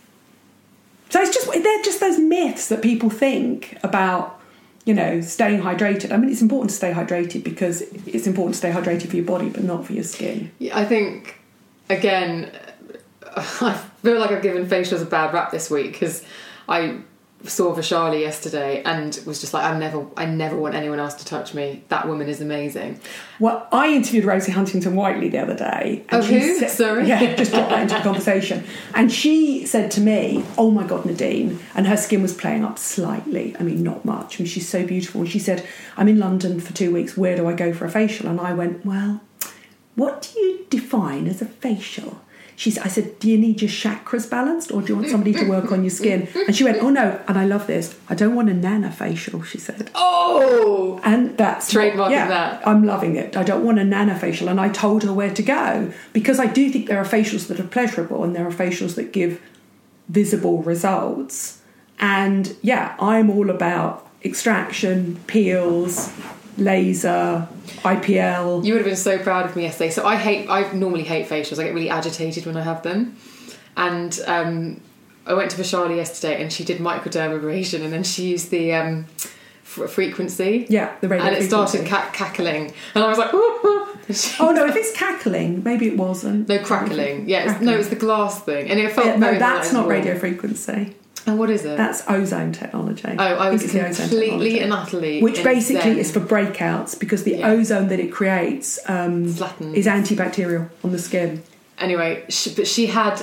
[SPEAKER 4] So they're just those myths that people think about, you know, staying hydrated. I mean, it's important to stay hydrated because it's important to stay hydrated for your body, but not for your skin.
[SPEAKER 3] Yeah, I think, again, I feel like I've given facials a bad rap this week because I saw Vishali yesterday and was just like, I never want anyone else to touch me. That woman is amazing.
[SPEAKER 4] Well, I interviewed Rosie Huntington-Whiteley the other day.
[SPEAKER 3] And who? Sorry?
[SPEAKER 4] Yeah, just dropped that into the conversation. And she said to me, oh my God, Nadine, and her skin was playing up slightly. I mean, not much. I mean, she's so beautiful. And she said, I'm in London for 2 weeks. Where do I go for a facial? And I went, well, what do you define as a facial? I said, do you need your chakras balanced or do you want somebody to work on your skin? And she went, oh no, and I love this, I don't want a nanofacial, she said.
[SPEAKER 3] Oh!
[SPEAKER 4] And that's...
[SPEAKER 3] Trademarking that.
[SPEAKER 4] I'm loving it. I don't want a nanofacial. And I told her where to go because I do think there are facials that are pleasurable and there are facials that give visible results. And yeah, I'm all about extraction, peels, laser, IPL.
[SPEAKER 3] You would have been so proud of me yesterday. So I normally hate facials. I get really agitated when I have them. And I went to Vishali yesterday and she did microdermabrasion and then she used the frequency.
[SPEAKER 4] Yeah, the radio frequency.
[SPEAKER 3] And it started cackling. And I was like,
[SPEAKER 4] oh no, if it's cackling, maybe it wasn't.
[SPEAKER 3] No, crackling. Yeah, it's the glass thing. And it felt
[SPEAKER 4] no, that's not radio frequency.
[SPEAKER 3] And what is it?
[SPEAKER 4] That's ozone technology.
[SPEAKER 3] Oh, I was completely and utterly...
[SPEAKER 4] Which basically is for breakouts because the ozone that it creates is antibacterial on the skin.
[SPEAKER 3] Anyway, she had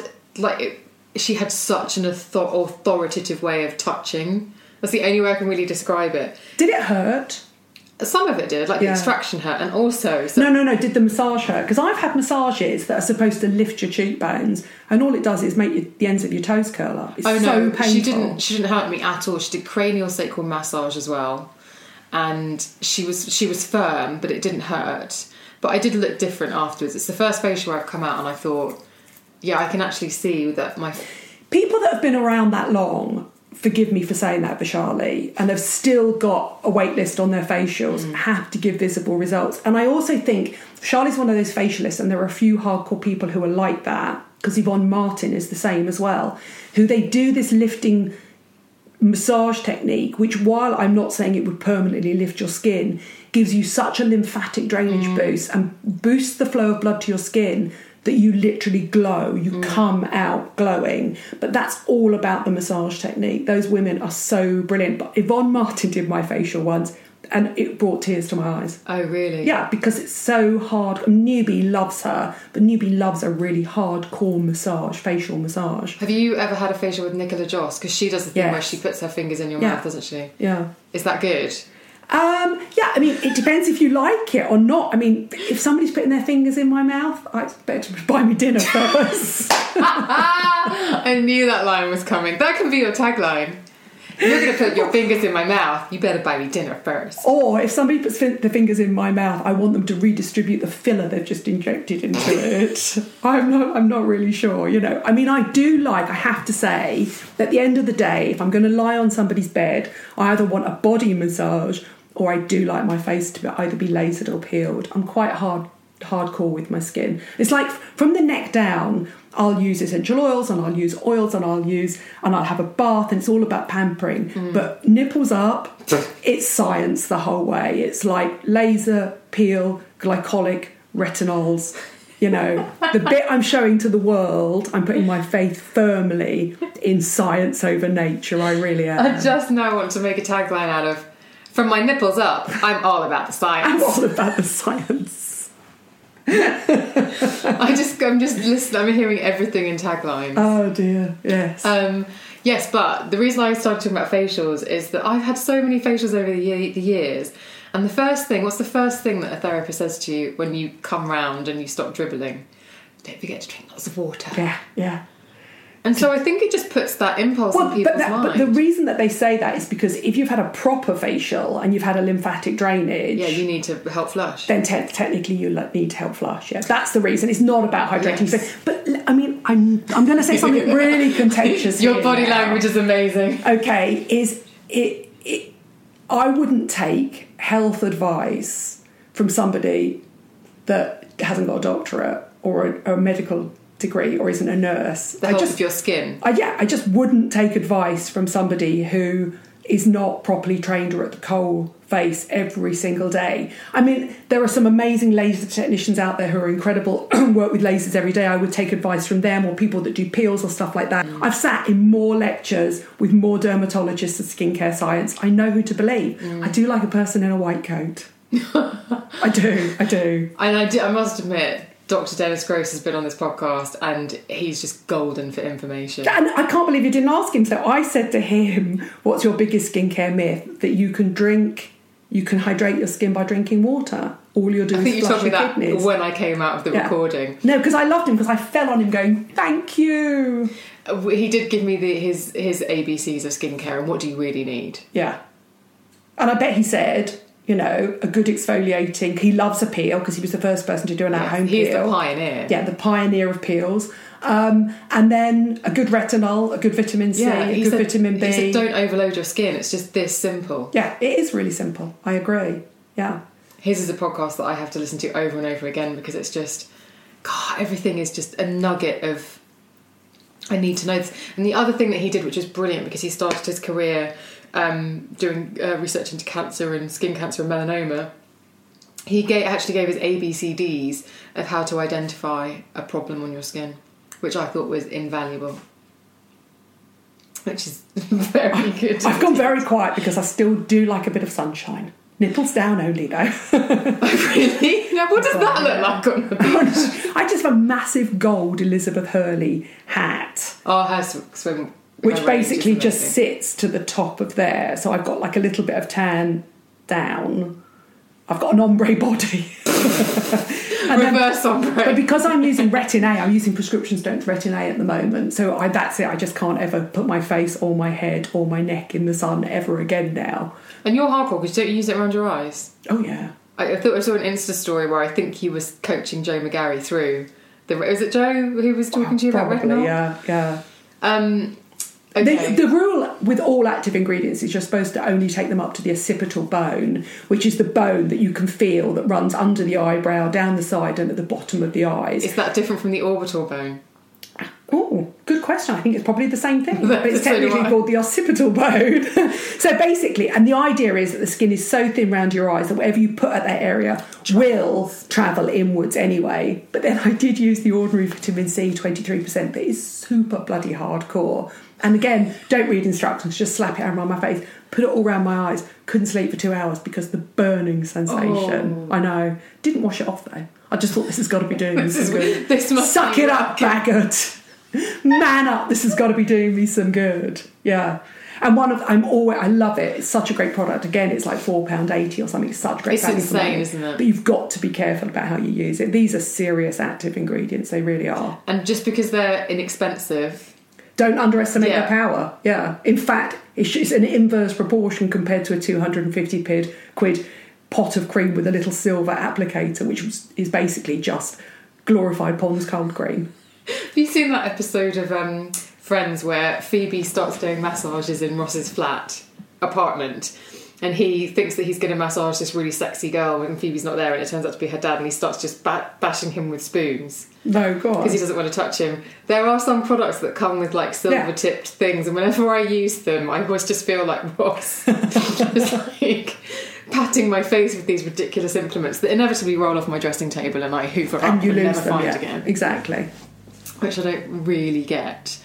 [SPEAKER 3] such an authoritative way of touching. That's the only way I can really describe it.
[SPEAKER 4] Did it hurt?
[SPEAKER 3] Some of it did, like the extraction hurt, and also...
[SPEAKER 4] No, did the massage hurt? Because I've had massages that are supposed to lift your cheekbones, and all it does is make the ends of your toes curl up. It's so painful.
[SPEAKER 3] She didn't hurt me at all. She did cranial sacral massage as well, and she was firm, but it didn't hurt. But I did look different afterwards. It's the first facial where I've come out and I thought, yeah, I can actually see that my...
[SPEAKER 4] People that have been around that long... Forgive me for saying that, Vishali, and have still got a wait list on their facials, have to give visible results. And I also think Vishali's one of those facialists, and there are a few hardcore people who are like that, because Yvonne Martin is the same as well, who they do this lifting massage technique, which, while I'm not saying it would permanently lift your skin, gives you such a lymphatic drainage boost and boosts the flow of blood to your skin that you literally glow, you come out glowing. But that's all about the massage technique. Those women are so brilliant. But Yvonne Martin did my facial once and it brought tears to my eyes.
[SPEAKER 3] Oh, really?
[SPEAKER 4] Yeah, because it's so hard. Newbie loves her, but Newbie loves a really hardcore massage, facial massage.
[SPEAKER 3] Have you ever had a facial with Nicola Joss? Because she does the thing where she puts her fingers in your mouth, doesn't she?
[SPEAKER 4] Yeah.
[SPEAKER 3] Is that good?
[SPEAKER 4] Yeah, I mean, it depends if you like it or not. I mean, if somebody's putting their fingers in my mouth, I expect them to buy me dinner first.
[SPEAKER 3] I knew that line was coming. That can be your tagline. If you're going to put your fingers in my mouth, you better buy me dinner first.
[SPEAKER 4] Or if somebody puts their fingers in my mouth, I want them to redistribute the filler they've just injected into it. I'm not really sure, you know. I mean, I have to say, at the end of the day, if I'm going to lie on somebody's bed, I either want a body massage or I do like my face to either be lasered or peeled. I'm quite hardcore with my skin. It's like from the neck down, I'll use essential oils and I'll use oils and I'll have a bath, and it's all about pampering. But nipples up, it's science the whole way. It's like laser, peel, glycolic, retinols. You know, the bit I'm showing to the world, I'm putting my faith firmly in science over nature. I really am.
[SPEAKER 3] I just now want to make a tagline out of, from my nipples up, I'm all about the science.
[SPEAKER 4] I'm all about the science.
[SPEAKER 3] I'm just listening. I'm hearing everything in taglines.
[SPEAKER 4] Oh dear, yes.
[SPEAKER 3] Yes, but the reason I started talking about facials is that I've had so many facials over the years. And what's the first thing that a therapist says to you when you come round and you stop dribbling? Don't forget to drink lots of water.
[SPEAKER 4] Yeah.
[SPEAKER 3] And so I think it just puts that impulse in people's mind.
[SPEAKER 4] But the reason that they say that is because if you've had a proper facial and you've had a lymphatic drainage...
[SPEAKER 3] Yeah, you need to help flush.
[SPEAKER 4] Then technically you need to help flush, yeah. That's the reason. It's not about hydrating. Yes. But, I mean, I'm going to say something really contentious
[SPEAKER 3] Your body language is amazing.
[SPEAKER 4] Okay, I wouldn't take health advice from somebody that hasn't got a doctorate or a medical degree or isn't a nurse.
[SPEAKER 3] The health of your skin.
[SPEAKER 4] I just wouldn't take advice from somebody who is not properly trained or at the coal face every single day. I mean, there are some amazing laser technicians out there who are incredible, work with lasers every day. I would take advice from them, or people that do peels or stuff like that. I've sat in more lectures with more dermatologists of skincare science. I know who to believe. I do like a person in a white coat. I do.
[SPEAKER 3] And I must admit, Dr. Dennis Gross has been on this podcast and he's just golden for information.
[SPEAKER 4] And I can't believe you didn't ask him. So I said to him, what's your biggest skincare myth? That you can hydrate your skin by drinking water. All you're doing is flush your kidneys. I think you told me that
[SPEAKER 3] when I came out of the recording.
[SPEAKER 4] No, because I loved him, because I fell on him going, thank you.
[SPEAKER 3] He did give me his ABCs of skincare and what do you really need.
[SPEAKER 4] Yeah. And I bet he said... a good exfoliating. He loves a peel because he was the first person to do an at-home peel.
[SPEAKER 3] He's the pioneer.
[SPEAKER 4] Yeah, the pioneer of peels. And then a good retinol, a good vitamin C, a good vitamin B.
[SPEAKER 3] He said, don't overload your skin. It's just this simple.
[SPEAKER 4] Yeah, it is really simple. I agree. Yeah.
[SPEAKER 3] His is a podcast that I have to listen to over and over again because it's just, God, everything is just a nugget of, I need to know this. And the other thing that he did, which was brilliant, because he started his career doing research into cancer and skin cancer and melanoma, he actually gave his ABCDs of how to identify a problem on your skin, which I thought was invaluable. Which is very good.
[SPEAKER 4] I've gone very quiet because I still do like a bit of sunshine. Nipples down only, though.
[SPEAKER 3] Really? Now, what does that look like on the beach?
[SPEAKER 4] I just have a massive gold Elizabeth Hurley hat.
[SPEAKER 3] Oh, her swim...
[SPEAKER 4] Which basically just sits to the top of there. So I've got like a little bit of tan down. I've got an ombre body.
[SPEAKER 3] Reverse ombre.
[SPEAKER 4] But because I'm using Retin-A, I'm using prescription strength Retin-A at the moment. So that's it. I just can't ever put my face or my head or my neck in the sun ever again now.
[SPEAKER 3] And you're hardcore because you don't use it around your eyes.
[SPEAKER 4] Oh, yeah.
[SPEAKER 3] I thought I saw an Insta story where I think he was coaching Joe McGarry through... Was it Joe who was talking to you about retinol?
[SPEAKER 4] Yeah.
[SPEAKER 3] Okay.
[SPEAKER 4] The rule with all active ingredients is you're supposed to only take them up to the occipital bone, which is the bone that you can feel that runs under the eyebrow, down the side and at the bottom of the eyes.
[SPEAKER 3] Is that different from the orbital bone?
[SPEAKER 4] Oh, good question. I think it's probably the same thing, but it's technically called the occipital bone. So basically, and the idea is that the skin is so thin around your eyes that whatever you put at that area will travel inwards anyway. But then I did use the ordinary vitamin C, 23%, that is super bloody hardcore. And again, don't read instructions, just slap it around my face, put it all around my eyes. Couldn't sleep for 2 hours because the burning sensation. I know. Didn't wash it off though. I just thought, this has got to be doing me some good. Suck it up, Bagot. Man up, this has got to be doing me some good. Yeah. And I love it. It's such a great product. Again, it's like £4.80 or something. It's such great value.
[SPEAKER 3] It's insane, isn't it?
[SPEAKER 4] But you've got to be careful about how you use it. These are serious active ingredients. They really are.
[SPEAKER 3] And just because they're inexpensive...
[SPEAKER 4] Don't underestimate their power. Yeah. In fact, it's an inverse proportion compared to a 250 quid pot of cream with a little silver applicator, which is basically just glorified Pond's cold cream.
[SPEAKER 3] Have you seen that episode of Friends where Phoebe starts doing massages in Ross's flat apartment and he thinks that he's going to massage this really sexy girl and Phoebe's not there and it turns out to be her dad and he starts just bashing him with spoons.
[SPEAKER 4] No, God.
[SPEAKER 3] Because he doesn't want to touch him. There are some products that come with like silver tipped things and whenever I use them I always just feel like Ross. Just like patting my face with these ridiculous implements that inevitably roll off my dressing table and I hoover up and never find again.
[SPEAKER 4] Exactly.
[SPEAKER 3] Which I don't really get.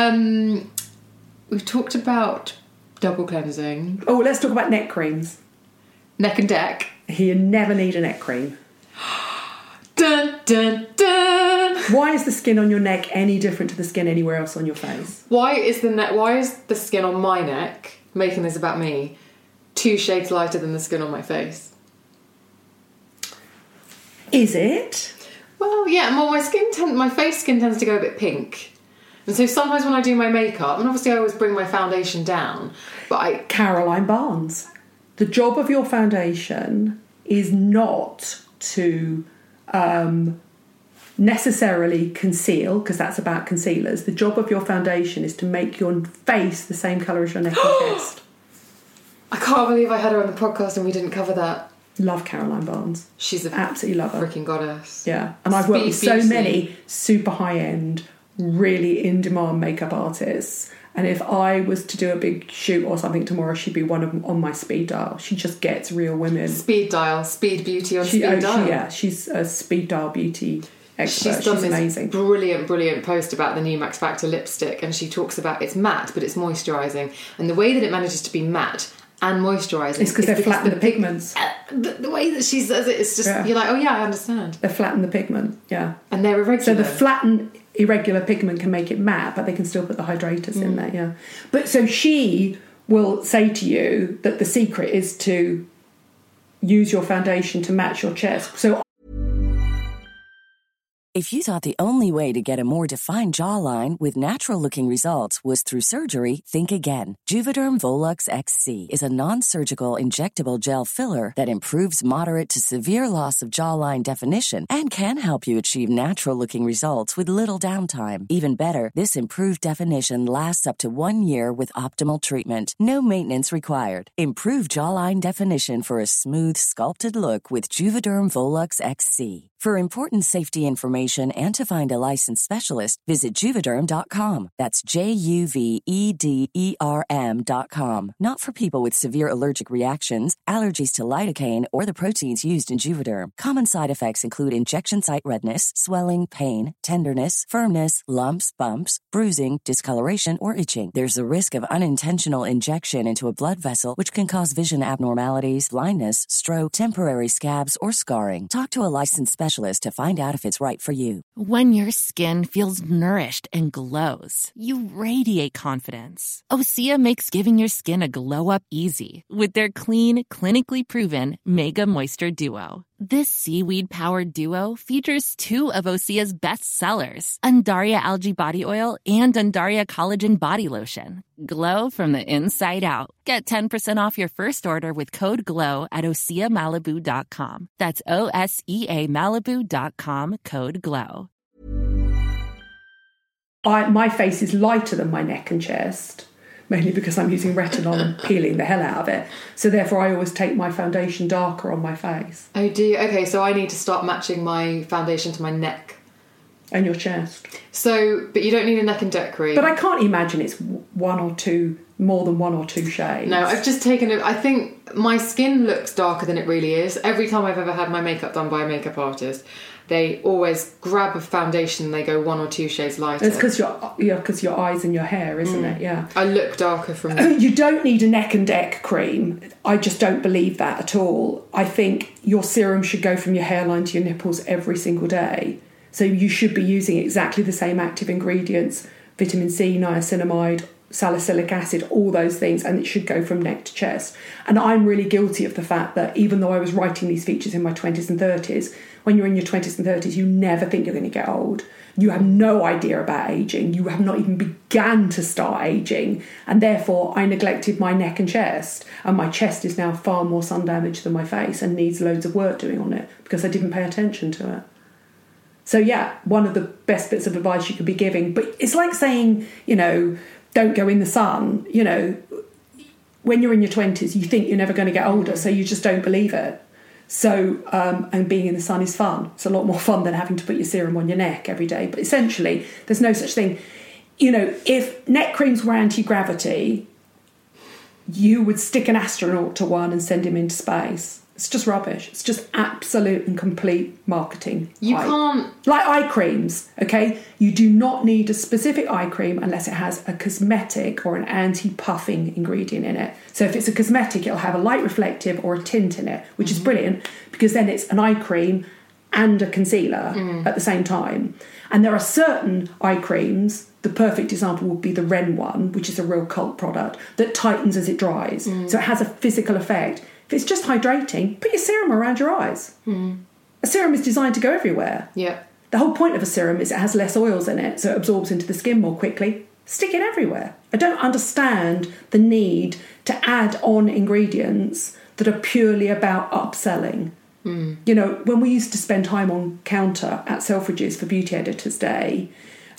[SPEAKER 3] We've talked about double cleansing.
[SPEAKER 4] Oh, let's talk about neck creams.
[SPEAKER 3] Neck and deck.
[SPEAKER 4] You never need a neck cream.
[SPEAKER 3] Dun, dun, dun.
[SPEAKER 4] Why is the skin on your neck any different to the skin anywhere else on your face?
[SPEAKER 3] Why is the skin on my neck, making this about me, 2 shades lighter than the skin on my face?
[SPEAKER 4] Is it?
[SPEAKER 3] Well, yeah, my face skin tends to go a bit pink. And so sometimes when I do my makeup, and obviously I always bring my foundation down, but
[SPEAKER 4] Caroline Barnes, the job of your foundation is not to necessarily conceal, because that's about concealers. The job of your foundation is to make your face the same colour as your neck and chest.
[SPEAKER 3] I can't believe I had her on the podcast and we didn't cover that.
[SPEAKER 4] Love Caroline Barnes.
[SPEAKER 3] She's a
[SPEAKER 4] absolutely love her.
[SPEAKER 3] Freaking goddess.
[SPEAKER 4] Yeah, and I've worked with so many super high-end, really in-demand makeup artists. And if I was to do a big shoot or something tomorrow, she'd be one of them on my speed dial. She just gets real women.
[SPEAKER 3] Speed dial, speed beauty on speed dial.
[SPEAKER 4] She's a speed dial beauty expert.
[SPEAKER 3] She's done this
[SPEAKER 4] amazing.
[SPEAKER 3] Brilliant post about the new Max Factor lipstick, and she talks about it's matte, but it's moisturising. And the way that it manages to be matte and moisturising
[SPEAKER 4] it's because they flatten the pigments.
[SPEAKER 3] The way that she says it, it's just, you're like, oh yeah, I understand.
[SPEAKER 4] They flatten the pigment, yeah.
[SPEAKER 3] And they're irregular.
[SPEAKER 4] So the flattened, irregular pigment can make it matte, but they can still put the hydrators in there, yeah. But so she will say to you that the secret is to use your foundation to match your chest. So
[SPEAKER 5] if you thought the only way to get a more defined jawline with natural-looking results was through surgery, think again. Juvederm Volux XC is a non-surgical injectable gel filler that improves moderate to severe loss of jawline definition and can help you achieve natural-looking results with little downtime. Even better, this improved definition lasts up to 1 year with optimal treatment. No maintenance required. Improve jawline definition for a smooth, sculpted look with Juvederm Volux XC. For important safety information and to find a licensed specialist, visit Juvederm.com. That's JUVEDERM.com. Not for people with severe allergic reactions, allergies to lidocaine, or the proteins used in Juvederm. Common side effects include injection site redness, swelling, pain, tenderness, firmness, lumps, bumps, bruising, discoloration, or itching. There's a risk of unintentional injection into a blood vessel, which can cause vision abnormalities, blindness, stroke, temporary scabs, or scarring. Talk to a licensed specialist to find out if it's right for you.
[SPEAKER 6] When your skin feels nourished and glows, you radiate confidence. Osea makes giving your skin a glow up easy with their clean, clinically proven Mega Moisture Duo. This seaweed-powered duo features 2 of Osea's best sellers, Undaria Algae Body Oil and Undaria Collagen Body Lotion. Glow from the inside out. Get 10% off your first order with code GLOW at OseaMalibu.com. That's OSEA Malibu.com, code GLOW.
[SPEAKER 4] My face is lighter than my neck and chest, mainly because I'm using retinol and peeling the hell out of it. So therefore I always take my foundation darker on my face.
[SPEAKER 3] Oh, do you? Okay, so I need to start matching my foundation to my neck.
[SPEAKER 4] And your chest.
[SPEAKER 3] So, but you don't need a neck and neck cream.
[SPEAKER 4] But I can't imagine it's more than 1 or 2 shades.
[SPEAKER 3] No, I've just taken it. I think my skin looks darker than it really is. Every time I've ever had my makeup done by a makeup artist, they always grab a foundation and they go 1 or 2 shades lighter.
[SPEAKER 4] It's because your eyes and your hair, isn't it? Yeah.
[SPEAKER 3] I look darker from...
[SPEAKER 4] You don't need a neck and neck cream. I just don't believe that at all. I think your serum should go from your hairline to your nipples every single day. So you should be using exactly the same active ingredients, vitamin C, niacinamide, salicylic acid, all those things, and it should go from neck to chest. And I'm really guilty of the fact that even though I was writing these features in my 20s and 30s, when you're in your 20s and 30s, you never think you're going to get old. You have no idea about ageing. You have not even begun to start ageing. And therefore, I neglected my neck and chest. And my chest is now far more sun damaged than my face and needs loads of work doing on it because I didn't pay attention to it. So yeah, one of the best bits of advice you could be giving, but it's like saying, don't go in the sun. When you're in your 20s, you think you're never going to get older, so you just don't believe it. So, and being in the sun is fun. It's a lot more fun than having to put your serum on your neck every day. But essentially, there's no such thing. If neck creams were anti-gravity, you would stick an astronaut to one and send him into space. It's just rubbish. It's just absolute and complete marketing.
[SPEAKER 3] You can't...
[SPEAKER 4] Like eye creams, okay? You do not need a specific eye cream unless it has a cosmetic or an anti-puffing ingredient in it. So if it's a cosmetic, it'll have a light reflective or a tint in it, which is brilliant because then it's an eye cream and a concealer at the same time. And there are certain eye creams, the perfect example would be the Ren one, which is a real cult product, that tightens as it dries. So it has a physical effect. If it's just hydrating, put your serum around your eyes. A serum is designed to go everywhere.
[SPEAKER 3] Yeah.
[SPEAKER 4] The whole point of a serum is it has less oils in it, so it absorbs into the skin more quickly. Stick it everywhere. I don't understand the need to add on ingredients that are purely about upselling. You know, when we used to spend time on counter at Selfridges for Beauty Editors Day,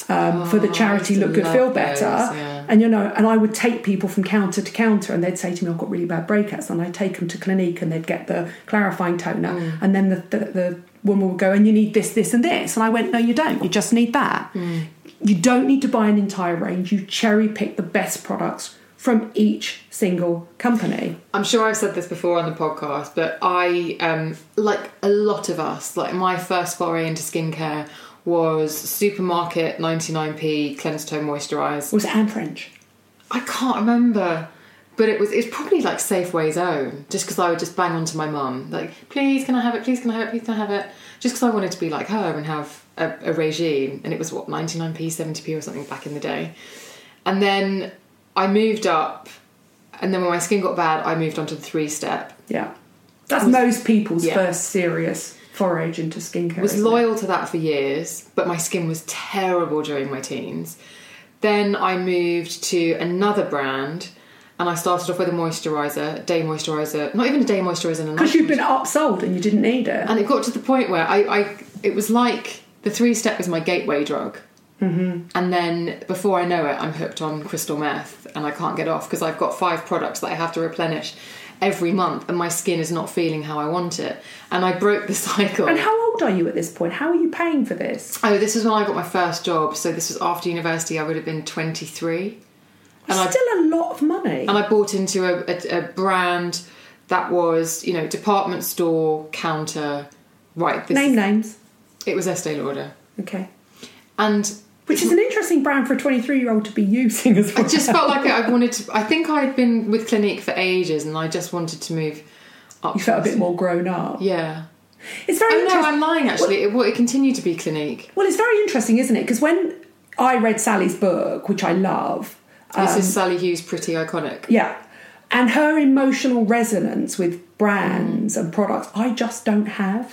[SPEAKER 4] for the charity Look Good, Feel Better, and, you know, and I would take people from counter to counter and they'd say to me, I've got really bad breakouts, and I'd take them to Clinique and they'd get the clarifying toner, and then the woman would go, and you need this, this and this, and I went, no, you don't, you just need that. You don't need to buy an entire range, you cherry pick the best products from each single company.
[SPEAKER 3] I'm sure I've said this before on the podcast, but I, like a lot of us, like my first foray into skincare was supermarket 99p Cleanse Tone Moisturise.
[SPEAKER 4] Was it Anne French?
[SPEAKER 3] I can't remember, but it's probably like Safeway's own, just because I would just bang on to my mum, like, please can I have it, please can I have it, please can I have it, just because I wanted to be like her and have a regime. And it was, what, 99p, 70p or something back in the day. And then I moved up, and then when my skin got bad, I moved on to the 3-step.
[SPEAKER 4] Yeah. That's most people's first serious foray into skincare.
[SPEAKER 3] Was loyal to that for years, but my skin was terrible during my teens. Then I moved to another brand, and I started off with a moisturiser, day moisturiser, not even a day moisturiser.
[SPEAKER 4] Because you'd been upsold and you didn't need it.
[SPEAKER 3] And it got to the point where it was like the 3-step was my gateway drug. And then before I know it, I'm hooked on crystal meth and I can't get off because I've got 5 products that I have to replenish every month and my skin is not feeling how I want it. And I broke the cycle.
[SPEAKER 4] And how old are you at this point? How are you paying for this?
[SPEAKER 3] Oh, this is when I got my first job. So this was after university. I would have been 23. And
[SPEAKER 4] still a lot of money.
[SPEAKER 3] And I bought into a brand that was, you know, department store, counter. Right.
[SPEAKER 4] Names.
[SPEAKER 3] It was Estee Lauder.
[SPEAKER 4] Okay.
[SPEAKER 3] And
[SPEAKER 4] which is an interesting brand for a 23-year-old to be using as well.
[SPEAKER 3] I just felt like I wanted to... I think I'd been with Clinique for ages and I just wanted to move up.
[SPEAKER 4] You felt a bit more grown up.
[SPEAKER 3] Yeah.
[SPEAKER 4] It's very interesting.
[SPEAKER 3] No, I'm lying, actually. It continued to be Clinique.
[SPEAKER 4] Well, it's very interesting, isn't it? Because when I read Sally's book, which I love...
[SPEAKER 3] This is Sally Hughes' Pretty Iconic.
[SPEAKER 4] Yeah. And her emotional resonance with brands and products, I just don't have.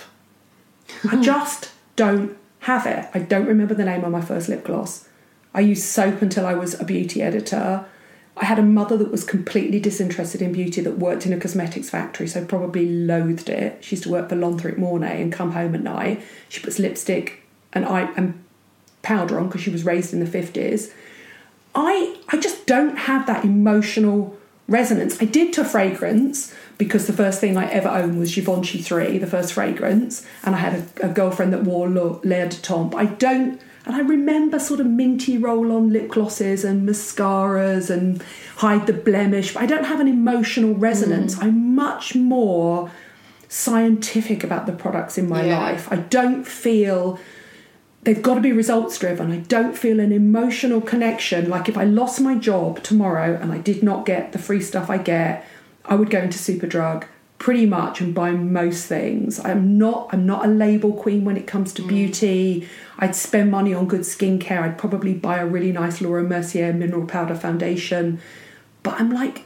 [SPEAKER 4] I just don't have it. I don't remember the name of my first lip gloss. I used soap until I was a beauty editor. I had a mother that was completely disinterested in beauty that worked in a cosmetics factory, so probably loathed it. She used to work for Lanthric Mornay and come home at night. She puts lipstick and powder on because she was raised in the 50s. I just don't have that emotional resonance. I did to fragrance because the first thing I ever owned was Givenchy 3, the first fragrance, and I had a girlfriend that wore L'air de Temps. And I remember sort of minty roll-on lip glosses and mascaras and hide the blemish, but I don't have an emotional resonance. I'm much more scientific about the products in my life. I don't feel... They've got to be results driven. I don't feel an emotional connection. Like if I lost my job tomorrow and I did not get the free stuff I get, I would go into Superdrug pretty much and buy most things. I'm not a label queen when it comes to beauty. I'd spend money on good skincare. I'd probably buy a really nice Laura Mercier mineral powder foundation. But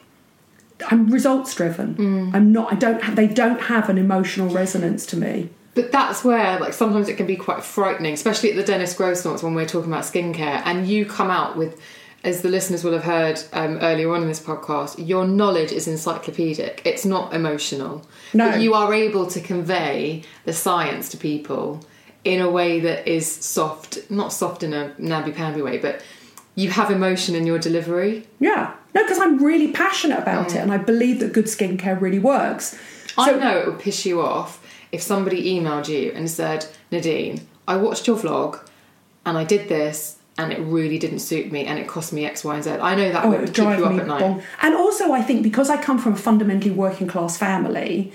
[SPEAKER 4] I'm results driven. They don't have an emotional resonance to me.
[SPEAKER 3] But that's where, like, sometimes it can be quite frightening, especially at the Dennis Grossnauts when we're talking about skincare, and you come out with, as the listeners will have heard earlier on in this podcast, your knowledge is encyclopedic. It's not emotional.
[SPEAKER 4] No.
[SPEAKER 3] But you are able to convey the science to people in a way that is soft, not soft in a namby-pamby way, but you have emotion in your delivery.
[SPEAKER 4] Yeah. No, because I'm really passionate about it, and I believe that good skincare really works.
[SPEAKER 3] I know it would piss you off if somebody emailed you and said, Nadine, I watched your vlog and I did this and it really didn't suit me and it cost me X, Y and Z. I know that would keep you up at night.
[SPEAKER 4] And also I think because I come from a fundamentally working class family,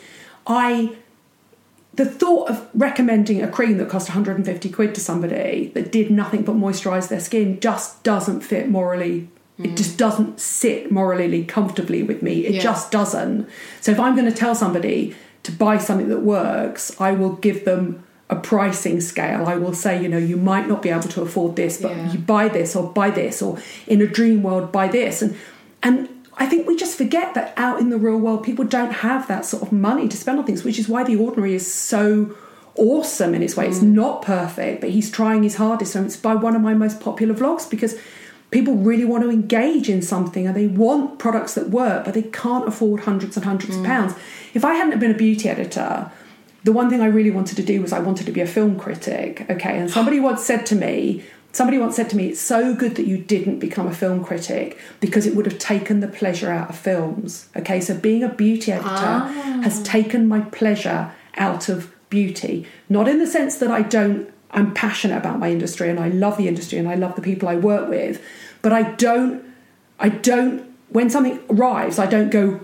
[SPEAKER 4] the thought of recommending a cream that cost 150 quid to somebody that did nothing but moisturise their skin just doesn't fit morally. It just doesn't sit morally comfortably with me. It just doesn't. So if I'm going to tell somebody to buy something that works, I will give them a pricing scale. I will say, you might not be able to afford this, but you buy this, or in a dream world, buy this. And I think we just forget that out in the real world, people don't have that sort of money to spend on things, which is why The Ordinary is so awesome in its way. It's not perfect, but he's trying his hardest. And it's by one of my most popular vlogs because people really want to engage in something and they want products that work, but they can't afford hundreds and hundreds of pounds. If I hadn't been a beauty editor, the one thing I really wanted to do was I wanted to be a film critic. Okay, and somebody once said to me, it's so good that you didn't become a film critic because it would have taken the pleasure out of films. Okay, so being a beauty editor has taken my pleasure out of beauty. Not in the sense that I'm passionate about my industry and I love the industry and I love the people I work with, but I don't, when something arrives, I don't go,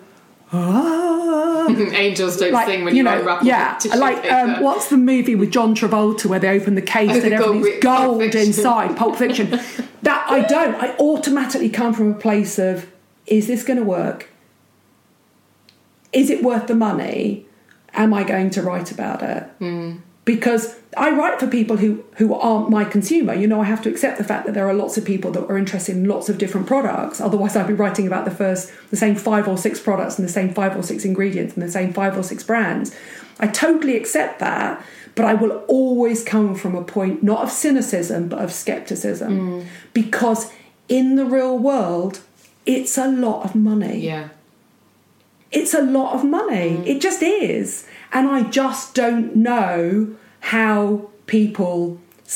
[SPEAKER 3] angels don't sing when you unwrap
[SPEAKER 4] what's the movie with John Travolta where they open the case and everything's gold inside, Pulp Fiction. That I automatically come from a place of, is this going to work? Is it worth the money? Am I going to write about it? Because I write for people who aren't my consumer. I have to accept the fact that there are lots of people that are interested in lots of different products. Otherwise, I'd be writing about the same 5 or 6 products and the same 5 or 6 ingredients and the same 5 or 6 brands. I totally accept that, but I will always come from a point not of cynicism, but of skepticism. Because in the real world, it's a lot of money.
[SPEAKER 3] Yeah.
[SPEAKER 4] It's a lot of money. It just is. And I just don't know how people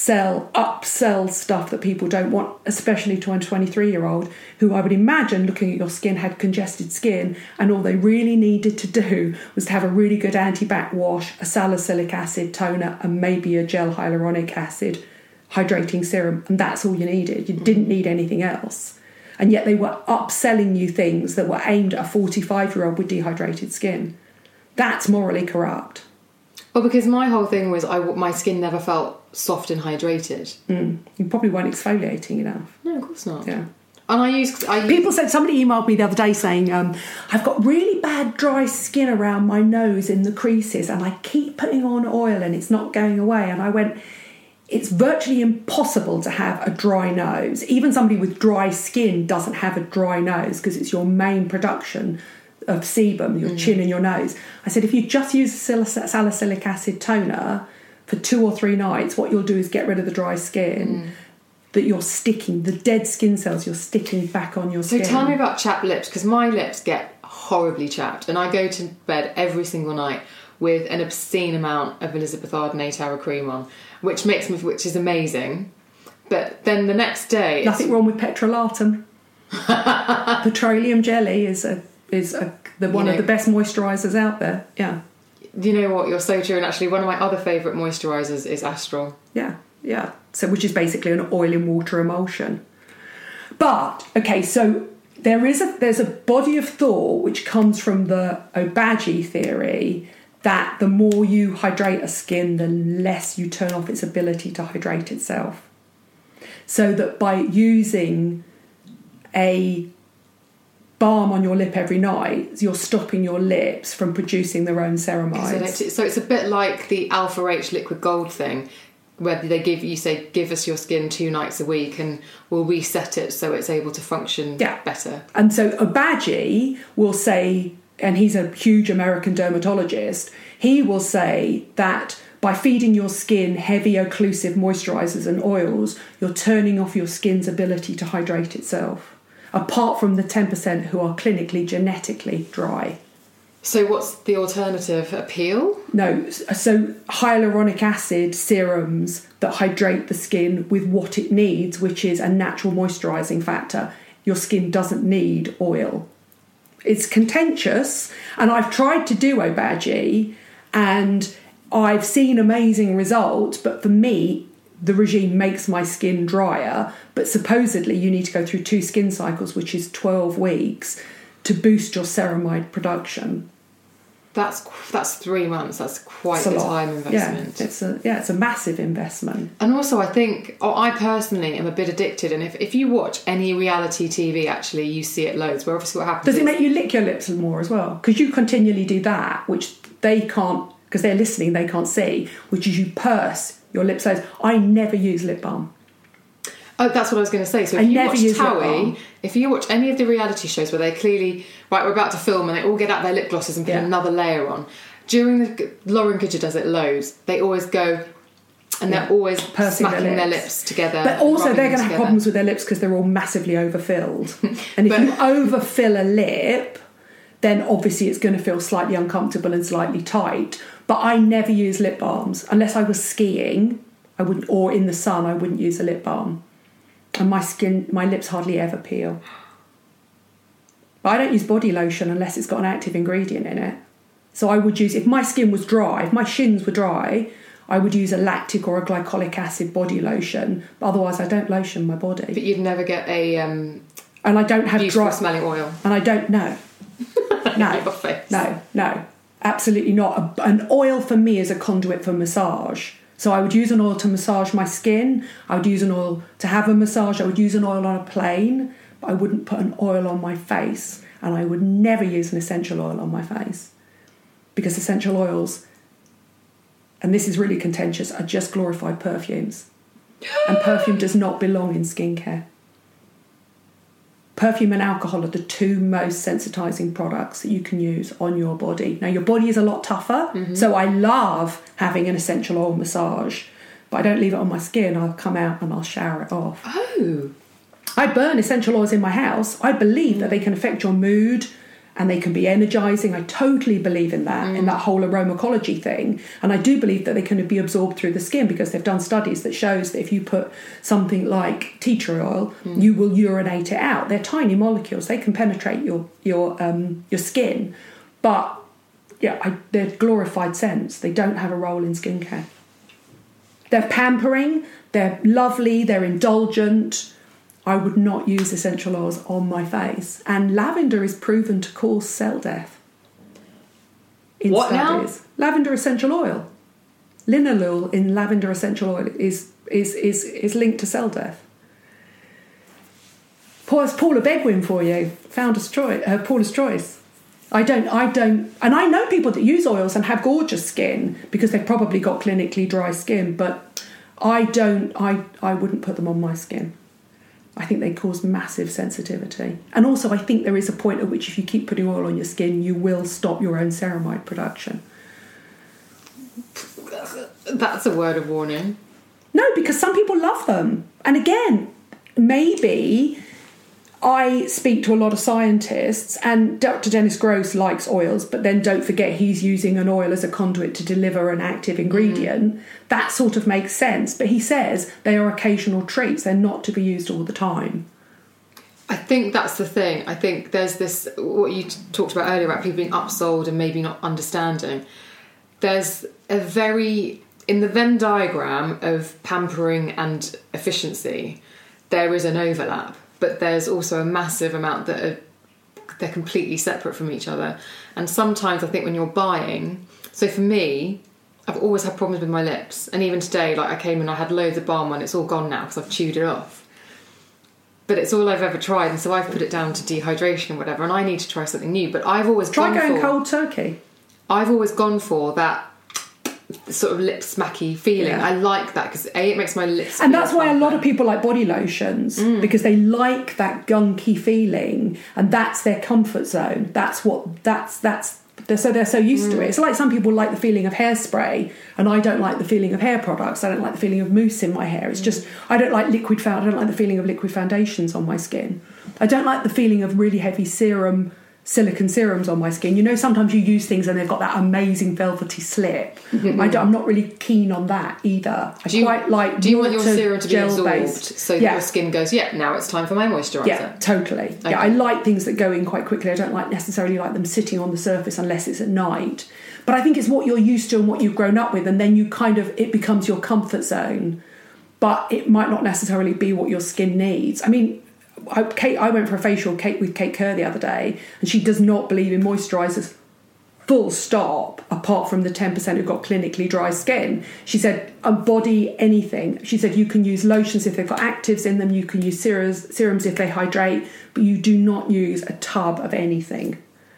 [SPEAKER 4] upsell stuff that people don't want, especially to a 23-year-old who I would imagine, looking at your skin, had congested skin, and all they really needed to do was to have a really good anti-bac wash, a salicylic acid toner, and maybe a gel hyaluronic acid hydrating serum. And that's all you needed. You didn't need anything else. And yet they were upselling you things that were aimed at a 45-year-old with dehydrated skin. That's morally corrupt.
[SPEAKER 3] Well, because my whole thing was my skin never felt soft and hydrated.
[SPEAKER 4] You probably weren't exfoliating enough.
[SPEAKER 3] No, of course not.
[SPEAKER 4] Yeah.
[SPEAKER 3] And I use
[SPEAKER 4] people said, somebody emailed me the other day saying, I've got really bad dry skin around my nose in the creases and I keep putting on oil and it's not going away. And I went, it's virtually impossible to have a dry nose. Even somebody with dry skin doesn't have a dry nose because it's your main production of sebum, your chin and your nose. I said, if you just use a salicylic acid toner for 2 or 3 nights, what you'll do is get rid of the dry skin that you're sticking, the dead skin cells you're sticking back on your skin.
[SPEAKER 3] So tell me about chapped lips, because my lips get horribly chapped and I go to bed every single night with an obscene amount of Elizabeth Arden 8-hour cream on, which is amazing. But then the next day...
[SPEAKER 4] Nothing wrong with petrolatum. Petroleum jelly is one of the best moisturisers out there. Yeah.
[SPEAKER 3] You know what? You're so true. And actually, one of my other favourite moisturisers is Astral.
[SPEAKER 4] Yeah. So, which is basically an oil in water emulsion. But okay, so there's a body of thought which comes from the Obagi theory that the more you hydrate a skin, the less you turn off its ability to hydrate itself. So that by using a balm on your lip every night, you're stopping your lips from producing their own ceramides.
[SPEAKER 3] So it's a bit like the Alpha H liquid gold thing, where they give us your skin 2 nights a week and we'll reset it so it's able to function better. And
[SPEAKER 4] so Obagi will say, and he's a huge American dermatologist, he will say that by feeding your skin heavy occlusive moisturisers and oils, you're turning off your skin's ability to hydrate itself, apart from the 10% who are clinically genetically dry.
[SPEAKER 3] So what's the alternative? A peel?
[SPEAKER 4] No, so hyaluronic acid serums that hydrate the skin with what it needs, which is a natural moisturising factor. Your skin doesn't need oil. It's contentious, and I've tried to do Obagi, and I've seen amazing results, but for me, the regime makes my skin drier, but supposedly you need to go through 2 skin cycles, which is 12 weeks, to boost your ceramide production.
[SPEAKER 3] That's 3 months. That's quite a time investment.
[SPEAKER 4] Yeah, it's a massive investment.
[SPEAKER 3] And also, I think, I personally am a bit addicted. And if you watch any reality TV, actually, you see it loads. Where obviously, what happens?
[SPEAKER 4] Does it make you lick your lips more as well? Because you continually do that, which they can't because they're listening, they can't see, which is you purse your lips closed. I never use lip balm.
[SPEAKER 3] Oh, that's what I was going to say. So if you watch Towie, if you watch any of the reality shows where they're clearly, right, we're about to film and they all get out their lip glosses and put another layer on. During Lauren Kudger does it loads. They always go, and they're always smacking their lips together.
[SPEAKER 4] But also they're going to have problems with their lips because they're all massively overfilled. And if you overfill a lip, then obviously it's going to feel slightly uncomfortable and slightly tight. But I never use lip balms. Unless I was skiing, I wouldn't, or in the sun, I wouldn't use a lip balm. And my lips hardly ever peel. But I don't use body lotion unless it's got an active ingredient in it. So I would use, if my skin was dry, if my shins were dry, I would use a lactic or a glycolic acid body lotion. But otherwise, I don't lotion my body.
[SPEAKER 3] But you'd never get a
[SPEAKER 4] and I don't have dry
[SPEAKER 3] smelling oil.
[SPEAKER 4] And I don't know. No, absolutely not. An oil for me is a conduit for massage. So I would use an oil to massage my skin. I would use an oil to have a massage. I would use an oil on a plane. But I wouldn't put an oil on my face. And I would never use an essential oil on my face. Because essential oils, and this is really contentious, are just glorified perfumes. And perfume does not belong in skincare. Perfume and alcohol are the two most sensitising products that you can use on your body. Now, your body is a lot tougher, so I love having an essential oil massage, but I don't leave it on my skin. I'll come out and I'll shower it off.
[SPEAKER 3] Oh.
[SPEAKER 4] I burn essential oils in my house. I believe that they can affect your mood and they can be energising. I totally believe in that, in that whole aromacology thing. And I do believe that they can be absorbed through the skin because they've done studies that shows that if you put something like tea tree oil, you will urinate it out. They're tiny molecules. They can penetrate your skin. But, they're glorified scents. They don't have a role in skincare. They're pampering. They're lovely. They're indulgent. I would not use essential oils on my face. And lavender is proven to cause cell death. In studies. Now? Lavender essential oil. Linalool in lavender essential oil is linked to cell death. Paula Begwin for you. Paula's choice. I don't, and I know people that use oils and have gorgeous skin because they've probably got clinically dry skin, but I wouldn't put them on my skin. I think they cause massive sensitivity. And also I think there is a point at which if you keep putting oil on your skin, you will stop your own ceramide production.
[SPEAKER 3] That's a word of warning.
[SPEAKER 4] No, because some people love them. And again, maybe I speak to a lot of scientists, and Dr. Dennis Gross likes oils, but then don't forget he's using an oil as a conduit to deliver an active ingredient. That sort of makes sense. But he says they are occasional treats. They're not to be used all the time.
[SPEAKER 3] I think that's the thing. I think there's this, what you talked about earlier about people being upsold and maybe not understanding. There's in the Venn diagram of pampering and efficiency, there is an overlap. But there's also a massive amount that they're completely separate from each other. And sometimes I think when you're buying, so for me, I've always had problems with my lips. And even today, like I came and I had loads of balm on, it's all gone now because I've chewed it off. But it's all I've ever tried, and so I've put it down to dehydration or whatever, and I need to try something new. But I've always
[SPEAKER 4] try going cold turkey.
[SPEAKER 3] I've always gone for that sort of lip smacky feeling. I like that because it makes my lips
[SPEAKER 4] and that's why a lot of people like body lotions because they like that gunky feeling, and that's their comfort zone. So they're so used to it. It's like some people like the feeling of hairspray, and I don't like the feeling of hair products. I don't like the feeling of mousse in my hair. It's just I don't like I don't like the feeling of liquid foundations on my skin. I don't like the feeling of really heavy silicone serums on my skin. You know, sometimes you use things and they've got that amazing velvety slip. I'm not really keen on that either.
[SPEAKER 3] Do you want your serum to be absorbed so that your skin goes, now it's time for my moisturiser?
[SPEAKER 4] Yeah, totally. Okay. Yeah, I like things that go in quite quickly. I don't necessarily like them sitting on the surface unless it's at night. But I think it's what you're used to and what you've grown up with, and then you it becomes your comfort zone. But it might not necessarily be what your skin needs. I mean, I went for a facial with Kate Kerr the other day, and she does not believe in moisturisers, full stop, apart from the 10% who've got clinically dry skin. She said, body anything. She said you can use lotions if they've got actives in them, you can use serums if they hydrate, but you do not use a tub of anything.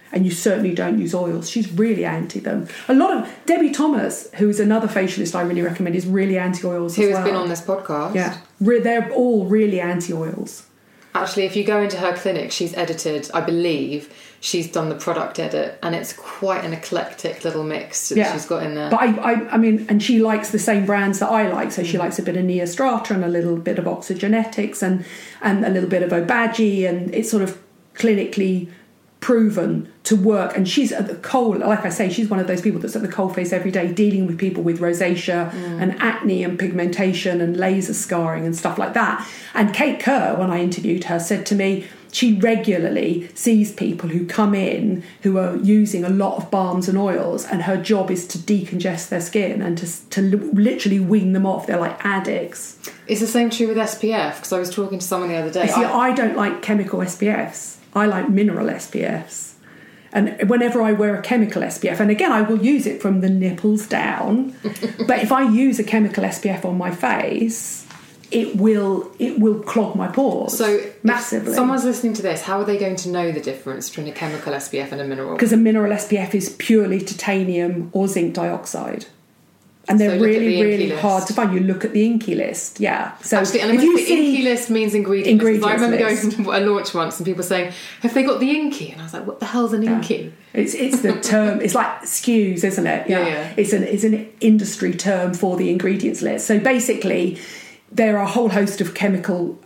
[SPEAKER 4] And you certainly don't use oils. She's really anti them. A lot of Debbie Thomas, who is another facialist I really recommend, is really anti-oils as well.
[SPEAKER 3] Who has been on this podcast.
[SPEAKER 4] Yeah. They're all really anti-oils.
[SPEAKER 3] Actually, if you go into her clinic, she's edited, I believe, she's done the product edit, and it's quite an eclectic little mix that she's got in there.
[SPEAKER 4] But I mean, and she likes the same brands that I like. So she likes a bit of Neostrata and a little bit of Oxygenetics and a little bit of Obagi, and it's sort of clinically proven to work. And she's at the coal, like I say, she's one of those people that's at the coalface every day dealing with people with rosacea and acne and pigmentation and laser scarring and stuff like that. And Kate Kerr, when I interviewed her, said to me she regularly sees people who come in who are using a lot of balms and oils, and her job is to decongest their skin and to literally wean them off. They're like addicts.
[SPEAKER 3] Is the same true with SPF? Because I was talking to someone the other day.
[SPEAKER 4] See, I don't like chemical SPFs. I like mineral SPFs. And whenever I wear a chemical SPF, and again, I will use it from the nipples down, but if I use a chemical SPF on my face, it will clog my pores. So massively.
[SPEAKER 3] If someone's listening to this, how are they going to know the difference between a chemical SPF and a mineral?
[SPEAKER 4] Because a mineral SPF is purely titanium or zinc dioxide. And they're really, really hard to find. You look at the INCI list, yeah. So
[SPEAKER 3] actually, and if you see INCI list means ingredient list. I remember going to a launch once and people saying, "Have they got the INCI?" And I was like, "What the hell's an INCI?"
[SPEAKER 4] It's the term. It's like SKUs, isn't it?
[SPEAKER 3] Yeah.
[SPEAKER 4] It's an industry term for the ingredients list. So basically, there are a whole host of chemical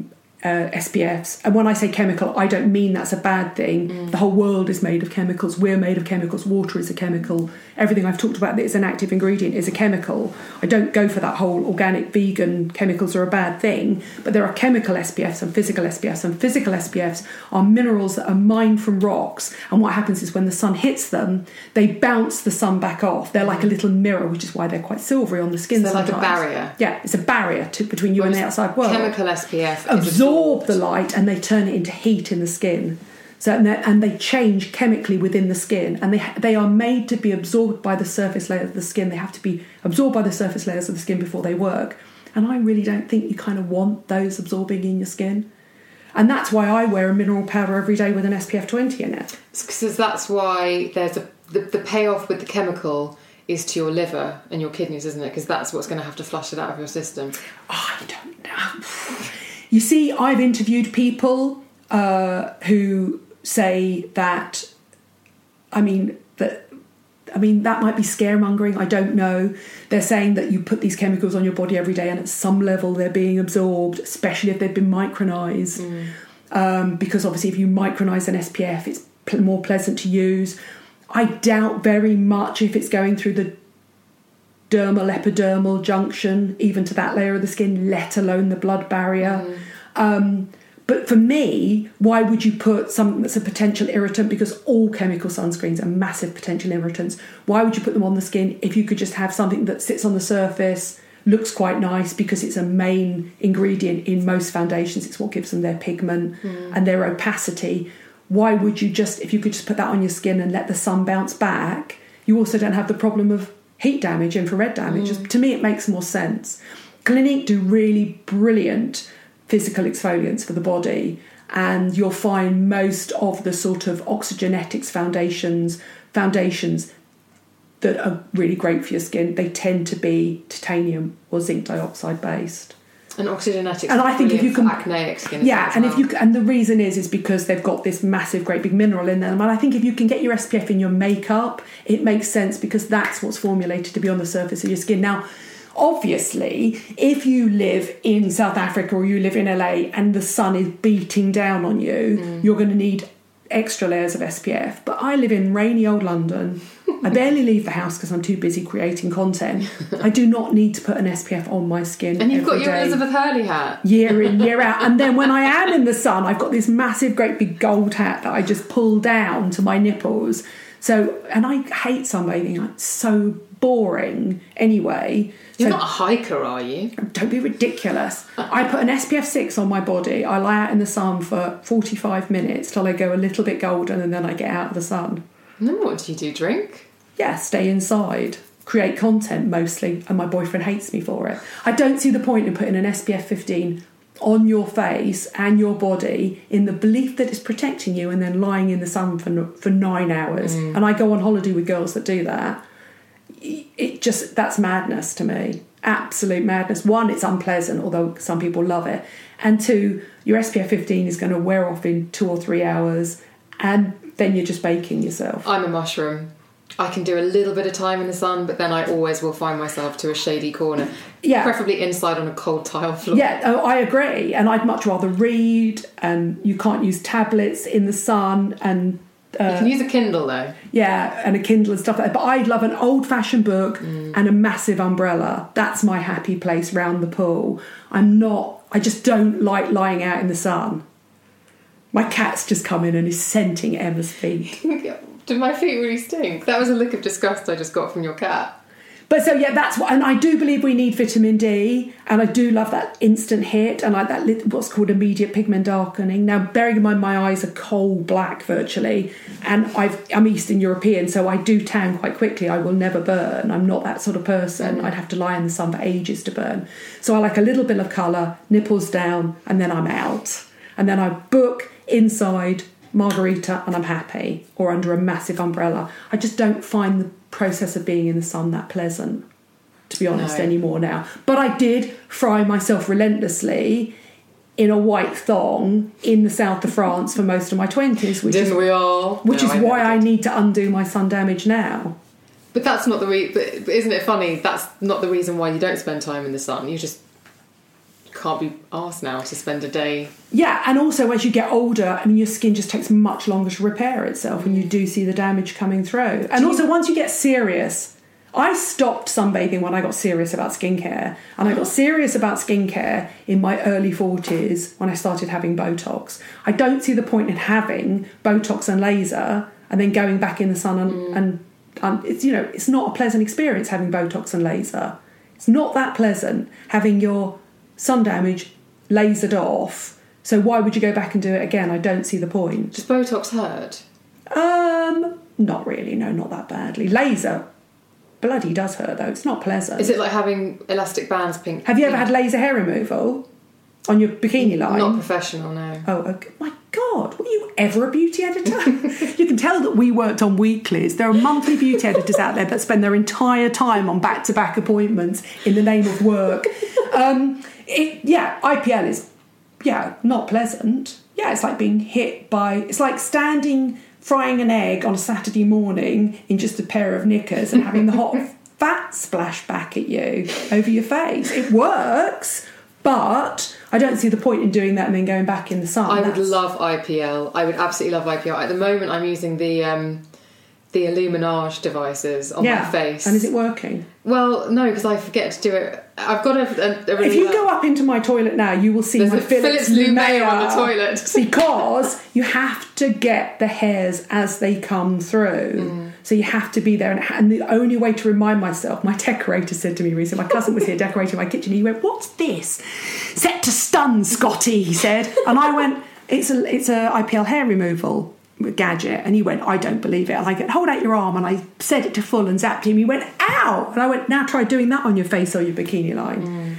[SPEAKER 4] SPFs, and when I say chemical, I don't mean that's a bad thing. The whole world is made of chemicals. We're made of chemicals. Water is a chemical. Everything I've talked about that is an active ingredient is a chemical. I don't go for that whole organic vegan chemicals are a bad thing, but there are chemical SPFs and physical SPFs, and physical SPFs are minerals that are mined from rocks, and what happens is when the sun hits them, they bounce the sun back off. They're like a little mirror, which is why they're quite silvery on the skin.
[SPEAKER 3] So they're
[SPEAKER 4] sometimes.
[SPEAKER 3] Like a barrier.
[SPEAKER 4] Yeah, it's a barrier between you and the outside world.
[SPEAKER 3] Chemical SPF
[SPEAKER 4] absorb the light and they turn it into heat in the skin. So and they change chemically within the skin, and they are made to be absorbed by the surface layer of the skin. They have to be absorbed by the surface layers of the skin before they work. And I really don't think you kind of want those absorbing in your skin. And that's why I wear a mineral powder every day with an SPF 20 in it.
[SPEAKER 3] Because that's why there's the payoff with the chemical is to your liver and your kidneys, isn't it? Because that's what's going to have to flush it out of your system.
[SPEAKER 4] I don't know. You see, I've interviewed people who say that, that might be scaremongering, I don't know. They're saying that you put these chemicals on your body every day and at some level they're being absorbed, especially if they've been micronized. Because obviously if you micronize an SPF, it's more pleasant to use. I doubt very much if it's going through the dermal epidermal junction, even to that layer of the skin, let alone the blood barrier. But for me, why would you put something that's a potential irritant? Because all chemical sunscreens are massive potential irritants. Why would you put them on the skin if you could just have something that sits on the surface, looks quite nice because it's a main ingredient in most foundations? It's what gives them their pigment and their opacity. Why would you if you could just put that on your skin and let the sun bounce back, you also don't have the problem of heat damage, infrared damage. To me, it makes more sense. Clinique do really brilliant physical exfoliants for the body, and you'll find most of the sort of Oxygenetics foundations that are really great for your skin, they tend to be titanium or zinc dioxide based.
[SPEAKER 3] And Oxygenetics,
[SPEAKER 4] and I think if you can,
[SPEAKER 3] acneic skin,
[SPEAKER 4] and the reason is because they've got this massive, great big mineral in them. And I think if you can get your SPF in your makeup, it makes sense because that's what's formulated to be on the surface of your skin. Now, obviously, if you live in South Africa or you live in LA and the sun is beating down on you, you're going to need extra layers of SPF. But I live in rainy old London. I barely leave the house because I'm too busy creating content. I do not need to put an SPF on my skin.
[SPEAKER 3] And you've got your Elizabeth Hurley hat.
[SPEAKER 4] Year in, year out. And then when I am in the sun, I've got this massive, great big gold hat that I just pull down to my nipples. So, and I hate sunbathing. It's so boring anyway.
[SPEAKER 3] You're not a hiker, are you?
[SPEAKER 4] Don't be ridiculous. I put an SPF 6 on my body. I lie out in the sun for 45 minutes till I go a little bit golden, and then I get out of the sun.
[SPEAKER 3] And then what do you do? Drink?
[SPEAKER 4] Yeah, stay inside. Create content mostly, and my boyfriend hates me for it. I don't see the point in putting an SPF 15 on your face and your body in the belief that it's protecting you, and then lying in the sun for 9 hours. And I go on holiday with girls that do that. That's madness to me. Absolute madness. One, it's unpleasant, although some people love it. And two, your SPF 15 is going to wear off in 2 or 3 hours, and then you're just baking yourself.
[SPEAKER 3] I'm a mushroom. I can do a little bit of time in the sun, but then I always will find myself to a shady corner. Yeah. Preferably inside on a cold tile floor.
[SPEAKER 4] Yeah, I agree. And I'd much rather read, and you can't use tablets in the sun, and...
[SPEAKER 3] you can use a Kindle, though.
[SPEAKER 4] Yeah, and a Kindle and stuff like that. But I'd love an old-fashioned book and a massive umbrella. That's my happy place round the pool. I just don't like lying out in the sun. My cat's just come in and is scenting Emma's feet.
[SPEAKER 3] Did my feet really stink? That was a look of disgust I just got from your cat.
[SPEAKER 4] But so, yeah, that's what... And I do believe we need vitamin D, and I do love that instant hit, and like that what's called immediate pigment darkening. Now, bearing in mind my eyes are coal black virtually, and I'm Eastern European, so I do tan quite quickly. I will never burn. I'm not that sort of person. I'd have to lie in the sun for ages to burn. So I like a little bit of colour, nipples down, and then I'm out. And then I book inside margarita and I'm happy, or under a massive umbrella. I just don't find the process of being in the sun that pleasant, to be honest, anymore now. But I did fry myself relentlessly in a white thong in the south of France for most of my 20s, which is why I need to undo my sun damage now.
[SPEAKER 3] But that's not but isn't it funny? That's not the reason why you don't spend time in the sun. You just can't be asked now to spend a day.
[SPEAKER 4] Yeah, and also as you get older, I mean, your skin just takes much longer to repair itself, and you do see the damage coming through. And also, once you get serious, I stopped sunbathing when I got serious about skincare, and I got serious about skincare in my early 40s when I started having Botox. I don't see the point in having Botox and laser and then going back in the sun and it's, you know, it's not a pleasant experience having Botox and laser. It's not that pleasant having your sun damage lasered off. So why would you go back and do it again? I don't see the point.
[SPEAKER 3] Does Botox hurt?
[SPEAKER 4] Not really. No, not that badly. Laser bloody does hurt though. It's not pleasant.
[SPEAKER 3] Is it like having elastic bands pink?
[SPEAKER 4] Have you ever had laser hair removal on your bikini line?
[SPEAKER 3] Not professional, no.
[SPEAKER 4] Oh, okay. My God, were you ever a beauty editor? You can tell that we worked on weeklies. There are monthly beauty editors out there that spend their entire time on back-to-back appointments in the name of work. IPL is, not pleasant. Yeah, it's like being hit by... It's like frying an egg on a Saturday morning in just a pair of knickers and having the hot fat splash back at you over your face. It works, but I don't see the point in doing that and then going back in the sun.
[SPEAKER 3] I would love IPL. I would absolutely love IPL. At the moment, I'm using the Illuminage devices on my face.
[SPEAKER 4] And is it working?
[SPEAKER 3] Well, no, because I forget to do it. I've got a really...
[SPEAKER 4] If you go up into my toilet now, you will see my Philips Lumea
[SPEAKER 3] on the toilet.
[SPEAKER 4] Because you have to get the hairs as they come through. So you have to be there. And the only way to remind myself, my decorator said to me recently, my cousin was here decorating my kitchen, and he went, "What's this? Set to stun, Scotty," he said. And I went, it's a IPL hair removal gadget. And he went, "I don't believe it." And I go, "Hold out your arm." And I set it to full and zapped him. He went, "Ow!" And I went, "Now try doing that on your face or your bikini line."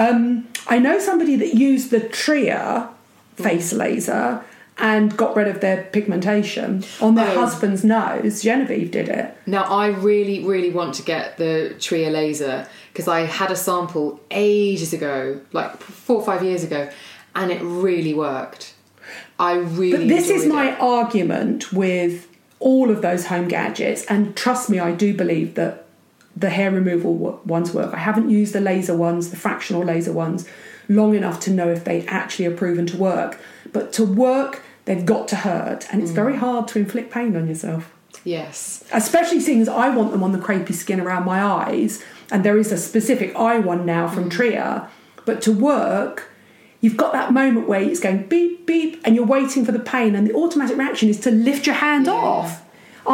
[SPEAKER 4] I know somebody that used the Tria face laser and got rid of their pigmentation on their husband's nose. Genevieve did it.
[SPEAKER 3] Now, I really, really want to get the Tria laser because I had a sample ages ago, like 4 or 5 years ago, and it really worked. But
[SPEAKER 4] this is my argument with all of those home gadgets, and trust me, I do believe that the hair removal ones work. I haven't used the laser ones, the fractional laser ones, long enough to know if they actually are proven to work. But to work, they've got to hurt, and it's very hard to inflict pain on yourself.
[SPEAKER 3] Yes.
[SPEAKER 4] Especially seeing as I want them on the crepey skin around my eyes, and there is a specific eye one now from Tria, but to work... You've got that moment where it's going beep, beep, and you're waiting for the pain, and the automatic reaction is to lift your hand off.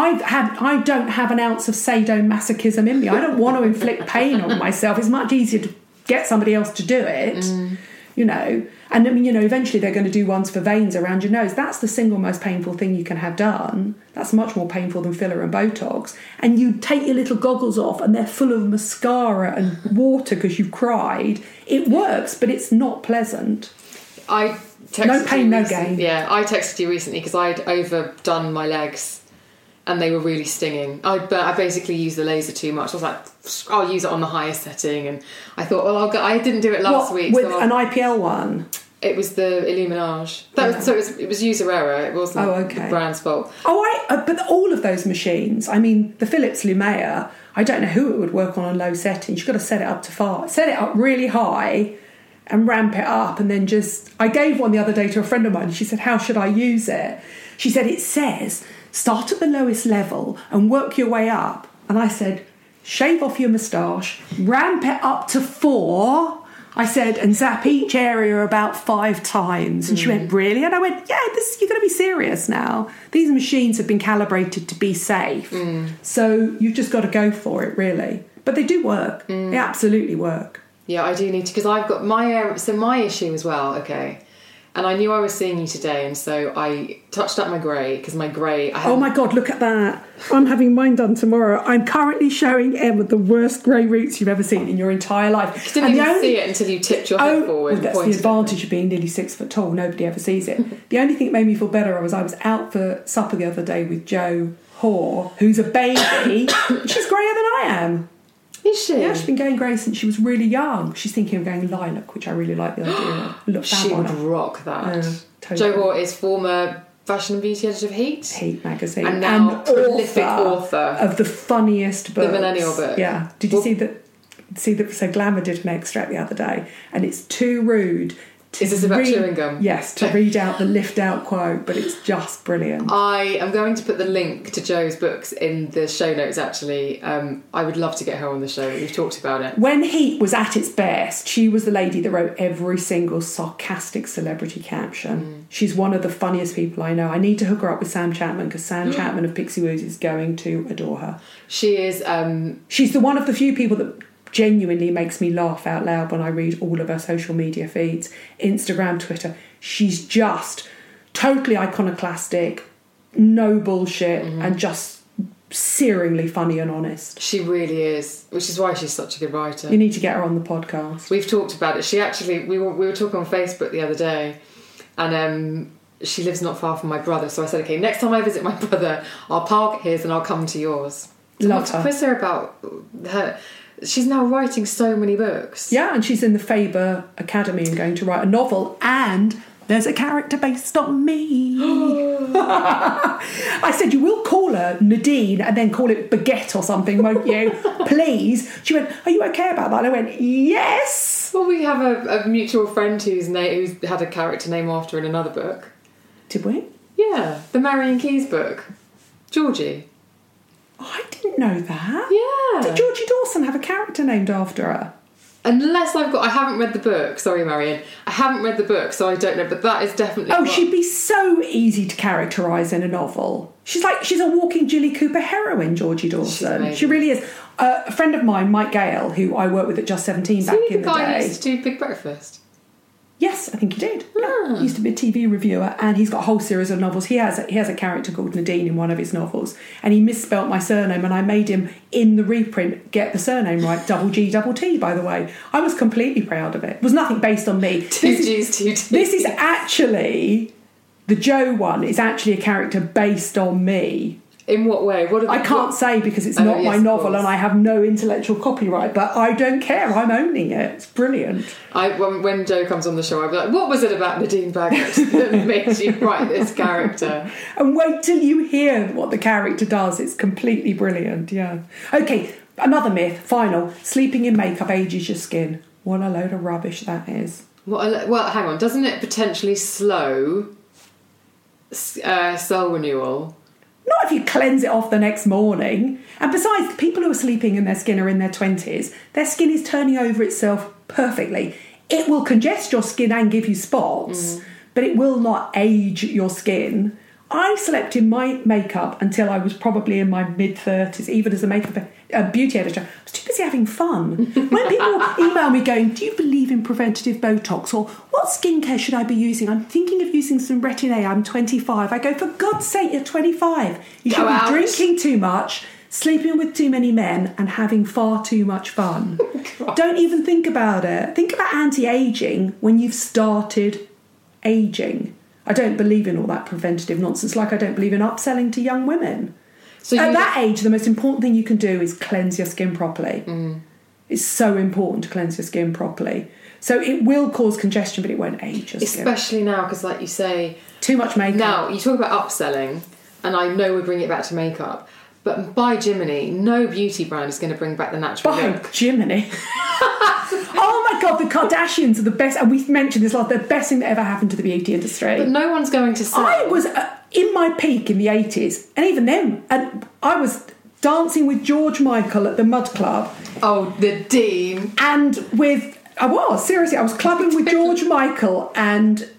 [SPEAKER 4] I don't have an ounce of sadomasochism in me. I don't want to inflict pain on myself. It's much easier to get somebody else to do it, you know. And I mean, you know, eventually they're going to do ones for veins around your nose. That's the single most painful thing you can have done. That's much more painful than filler and Botox. And you take your little goggles off and they're full of mascara and water because you've cried. It works, but it's not pleasant.
[SPEAKER 3] I texted
[SPEAKER 4] no pain,
[SPEAKER 3] you
[SPEAKER 4] no
[SPEAKER 3] recently.
[SPEAKER 4] gain.
[SPEAKER 3] Yeah, I texted you recently because I'd overdone my legs and they were really stinging. I basically used the laser too much. I was like, I'll use it on the highest setting, and I thought, well, I didn't do it last week.
[SPEAKER 4] With an IPL one?
[SPEAKER 3] It was the Illuminage. It was user error. It wasn't the brand's fault.
[SPEAKER 4] But all of those machines, I mean, the Philips Lumea, I don't know who it would work on a low setting. You've got to set it up to 5. Set it up really high and ramp it up, and then I gave one the other day to a friend of mine, and she said, how should I use it? She said, it says, start at the lowest level and work your way up. And I said, shave off your moustache, ramp it up to 4, I said, and zap each area about 5 times. And she went, really? And I went, yeah, you're going to be serious now. These machines have been calibrated to be safe. So you've just got to go for it, really. But they do work. They absolutely work.
[SPEAKER 3] Yeah, I do need to, because I've got my issue as well, okay. And I knew I was seeing you today, and so I touched up my grey, because my grey...
[SPEAKER 4] Oh my God, look at that. I'm having mine done tomorrow. I'm currently showing Emma the worst grey roots you've ever seen in your entire life.
[SPEAKER 3] You didn't even see it until you tipped your head forward.
[SPEAKER 4] Well, that's the advantage of being nearly 6 foot tall. Nobody ever sees it. The only thing that made me feel better was I was out for supper the other day with Jo Hoare, who's a baby. She's greyer than I am.
[SPEAKER 3] Is she?
[SPEAKER 4] Yeah, she's been going grey since she was really young. She's thinking of going lilac, which I really like the idea of.
[SPEAKER 3] She would rock that.
[SPEAKER 4] Totally.
[SPEAKER 3] Jo Hoare is former fashion and beauty editor of Heat.
[SPEAKER 4] Heat magazine.
[SPEAKER 3] And now prolific author
[SPEAKER 4] of the funniest books.
[SPEAKER 3] The Millennial book.
[SPEAKER 4] Yeah. Did you see that? So Glamour did an extract the other day, and it's too rude.
[SPEAKER 3] Is this about chewing gum?
[SPEAKER 4] Yes, to read out the lift out quote, but it's just brilliant.
[SPEAKER 3] I am going to put the link to Jo's books in the show notes, actually. I would love to get her on the show. We've talked about it.
[SPEAKER 4] When Heat was at its best, she was the lady that wrote every single sarcastic celebrity caption. She's one of the funniest people I know. I need to hook her up with Sam Chapman, because Sam Chapman of Pixie Woos is going to adore her.
[SPEAKER 3] She is...
[SPEAKER 4] She's the one of the few people that genuinely makes me laugh out loud when I read all of her social media feeds, Instagram, Twitter. She's just totally iconoclastic, no bullshit, and just searingly funny and honest.
[SPEAKER 3] She really is, which is why she's such a good writer.
[SPEAKER 4] You need to get her on the podcast.
[SPEAKER 3] We've talked about it. She actually, we were talking on Facebook the other day, and she lives not far from my brother, so I said, okay, next time I visit my brother, I'll park his and I'll come to yours. So
[SPEAKER 4] Love her.
[SPEAKER 3] I quiz her about her. She's now writing so many books.
[SPEAKER 4] Yeah, and she's in the Faber Academy and going to write a novel, and there's a character based on me. I said, you will call her Nadine and then call it Baguette or something, won't you? Please. She went, are you okay about that? And I went, yes.
[SPEAKER 3] Well, we have a mutual friend who's had a character name after her in another book.
[SPEAKER 4] Did we?
[SPEAKER 3] Yeah, the Marion Keyes book. Georgie.
[SPEAKER 4] I didn't know that.
[SPEAKER 3] Yeah.
[SPEAKER 4] Did Georgie Dawson have a character named after her?
[SPEAKER 3] Unless I haven't read the book. Sorry, Marion. I haven't read the book, so I don't know. But that is definitely...
[SPEAKER 4] Oh, she'd be so easy to characterise in a novel. She's a walking Jilly Cooper heroine, Georgie Dawson. She really is. A friend of mine, Mike Gale, who I worked with at Just 17 back in the day.
[SPEAKER 3] the guy who used to do Big Breakfast?
[SPEAKER 4] Yes, I think he did. Yeah. He used to be a TV reviewer, and he's got a whole series of novels. He has a character called Nadine in one of his novels, and he misspelt my surname, and I made him, in the reprint, get the surname right. Double G, double T, by the way. I was completely proud of it. It was nothing based on me.
[SPEAKER 3] Two G's, two T's.
[SPEAKER 4] This is actually... The Jo one is actually a character based on me.
[SPEAKER 3] In what way?
[SPEAKER 4] I can't say because it's not my novel and I have no intellectual copyright, but I don't care. I'm owning it. It's brilliant.
[SPEAKER 3] When Jo comes on the show, I'll be like, what was it about Nadine Baggott that made you write this character?
[SPEAKER 4] And wait till you hear what the character does. It's completely brilliant, yeah. Okay, another myth, final. Sleeping in makeup ages your skin. What a load of rubbish that is.
[SPEAKER 3] Well, hang on. Doesn't it potentially slow cell renewal?
[SPEAKER 4] Not if you cleanse it off the next morning. And besides, the people who are sleeping in their skin are in their 20s. Their skin is turning over itself perfectly. It will congest your skin and give you spots, but it will not age your skin. I slept in my makeup until I was probably in my mid-30s, even as a beauty editor. I was too busy having fun. When people email me going, do you believe in preventative Botox? Or what skincare should I be using? I'm thinking of using some Retin-A. I'm 25. I go, for God's sake, you're 25. You should be drinking too much, sleeping with too many men, and having far too much fun. Don't even think about it. Think about anti-aging when you've started ageing. I don't believe in all that preventative nonsense, like I don't believe in upselling to young women. So at that age, the most important thing you can do is cleanse your skin properly. It's so important to cleanse your skin properly. So it will cause congestion, but it won't age your skin.
[SPEAKER 3] Especially now, because like you say...
[SPEAKER 4] Too much makeup.
[SPEAKER 3] Now, you talk about upselling, and I know we bring it back to makeup, but by Jiminy, no beauty brand is going to bring back the natural look.
[SPEAKER 4] By Jiminy? Oh my God, the Kardashians are the best, and we've mentioned this a lot, the best thing that ever happened to the beauty industry.
[SPEAKER 3] But no one's going to say...
[SPEAKER 4] I was in my peak in the 80s, and even then, I was dancing with George Michael at the Mud Club.
[SPEAKER 3] Oh, the Dean.
[SPEAKER 4] And I was clubbing with George Michael and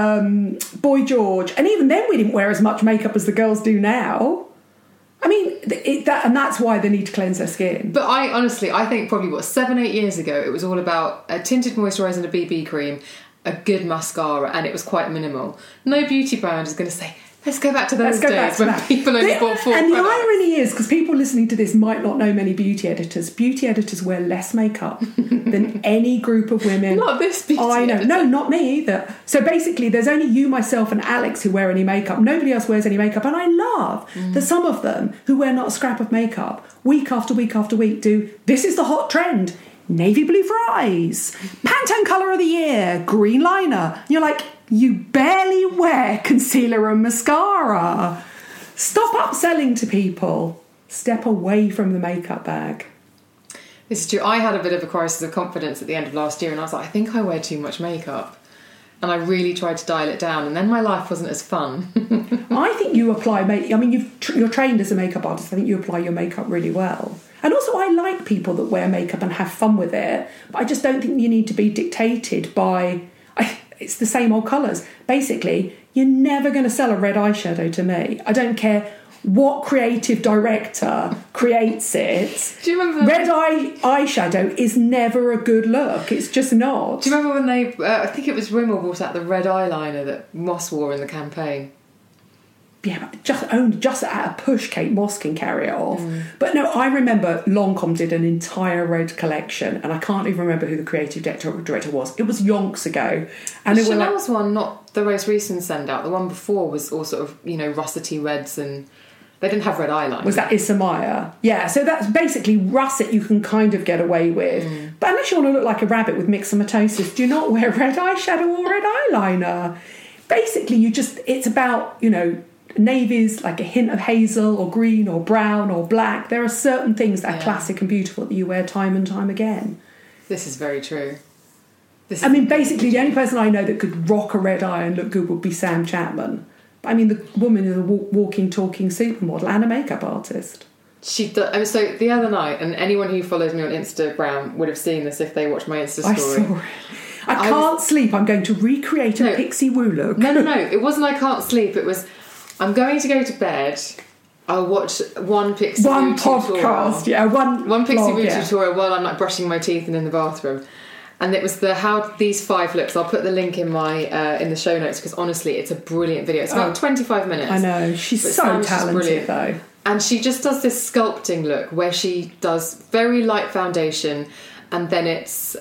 [SPEAKER 4] Boy George, and even then we didn't wear as much makeup as the girls do now. I mean, and that's why they need to cleanse their skin.
[SPEAKER 3] But I think probably 7-8 years ago, it was all about a tinted moisturiser and a BB cream, a good mascara, and it was quite minimal. No beauty brand is going to say, let's go back to those days when people only bought 4
[SPEAKER 4] And
[SPEAKER 3] products.
[SPEAKER 4] the irony is, because people listening to this might not know many beauty editors wear less makeup than any group of women.
[SPEAKER 3] Not this beauty editor.
[SPEAKER 4] No, not me either. So basically, there's only you, myself and Alex who wear any makeup. Nobody else wears any makeup. And I love that some of them who wear not a scrap of makeup, week after week after week, this is the hot trend. Navy blue for eyes, Pantone colour of the year, green liner. And you're like... You barely wear concealer and mascara. Stop upselling to people. Step away from the makeup bag.
[SPEAKER 3] This is true. I had a bit of a crisis of confidence at the end of last year, and I was like, I think I wear too much makeup. And I really tried to dial it down, and then my life wasn't as fun.
[SPEAKER 4] I think you apply makeup. I mean, you're trained as a makeup artist. I think you apply your makeup really well. And also, I like people that wear makeup and have fun with it. But I just don't think you need to be dictated by... It's the same old colours. Basically, you're never going to sell a red eyeshadow to me. I don't care what creative director creates it.
[SPEAKER 3] Do you remember...
[SPEAKER 4] Red eyeshadow is never a good look. It's just not.
[SPEAKER 3] Do you remember when they... I think it was Rimmel brought out the red eyeliner that Moss wore in the campaign?
[SPEAKER 4] Yeah, but just at a push, Kate Moss can carry it off. But no, I remember Lancôme did an entire red collection, and I can't even remember who the creative director was. It was yonks ago. And
[SPEAKER 3] the Chanel's one, not the most recent send out. The one before was all sort of, russety reds, and they didn't have red eyeliner.
[SPEAKER 4] Was that Isamaya? Yeah, so that's basically russet you can kind of get away with. But unless you want to look like a rabbit with myxomatosis, do not wear red eyeshadow or red eyeliner. Basically, it's about, navies, like a hint of hazel or green or brown or black. There are certain things that are classic and beautiful that you wear time and time again.
[SPEAKER 3] This is very true.
[SPEAKER 4] Basically, the only person I know that could rock a red eye and look good would be Sam Chapman. I mean, the woman is a walking, talking supermodel and a makeup artist.
[SPEAKER 3] She does. So the other night, and anyone who follows me on Instagram would have seen this if they watched my Insta story.
[SPEAKER 4] I saw it. I can't sleep. I'm going to recreate a Pixie Woo look.
[SPEAKER 3] No. It wasn't I can't sleep. It was... I'm going to go to bed. I'll watch one Pixie Woo
[SPEAKER 4] podcast,
[SPEAKER 3] tutorial. One Pixie Woo tutorial while I'm brushing my teeth and in the bathroom. And it was how these 5 looks. I'll put the link in the show notes because honestly, it's a brilliant video. It's about 25 minutes.
[SPEAKER 4] I know she's so talented though.
[SPEAKER 3] And she just does this sculpting look where she does very light foundation, and then it's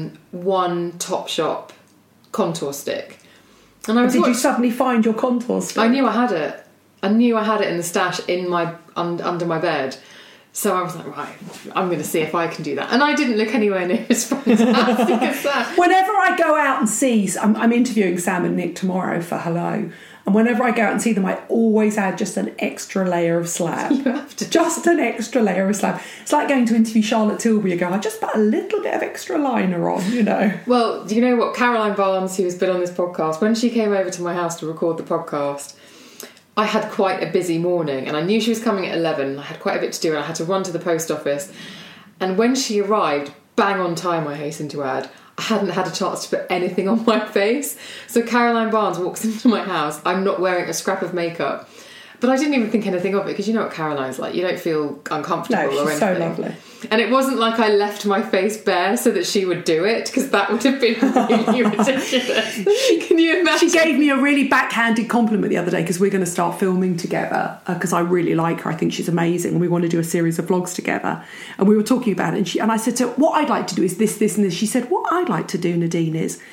[SPEAKER 3] one Topshop contour stick. And
[SPEAKER 4] did you suddenly find your contour stick?
[SPEAKER 3] I knew I had it. I knew I had it in the stash in my under my bed. So I was like, right, I'm going to see if I can do that. And I didn't look anywhere near as fantastic as that.
[SPEAKER 4] Whenever I go out and see... I'm interviewing Sam and Nick tomorrow for Hello. And whenever I go out and see them, I always add just an extra layer of slab.
[SPEAKER 3] You have to.
[SPEAKER 4] Just an extra layer of slab. It's like going to interview Charlotte Tilbury. You go, I just put a little bit of extra liner on,
[SPEAKER 3] Well, do you know what? Caroline Barnes, who has been on this podcast, when she came over to my house to record the podcast, I had quite a busy morning, and I knew she was coming at 11. I had quite a bit to do, and I had to run to the post office. And when she arrived, bang on time, I hasten to add, I hadn't had a chance to put anything on my face. So Caroline Barnes walks into my house. I'm not wearing a scrap of makeup. But I didn't even think anything of it, because you know what Caroline's like. You don't feel uncomfortable or anything.
[SPEAKER 4] No, she's so lovely.
[SPEAKER 3] And it wasn't like I left my face bare so that she would do it, because that would have been really ridiculous. Can you imagine?
[SPEAKER 4] She gave me a really backhanded compliment the other day, because we're going to start filming together, because I really like her. I think she's amazing, and we want to do a series of vlogs together. And we were talking about it, and I said to her, what I'd like to do is this, this and this. She said, what I'd like to do, Nadine, is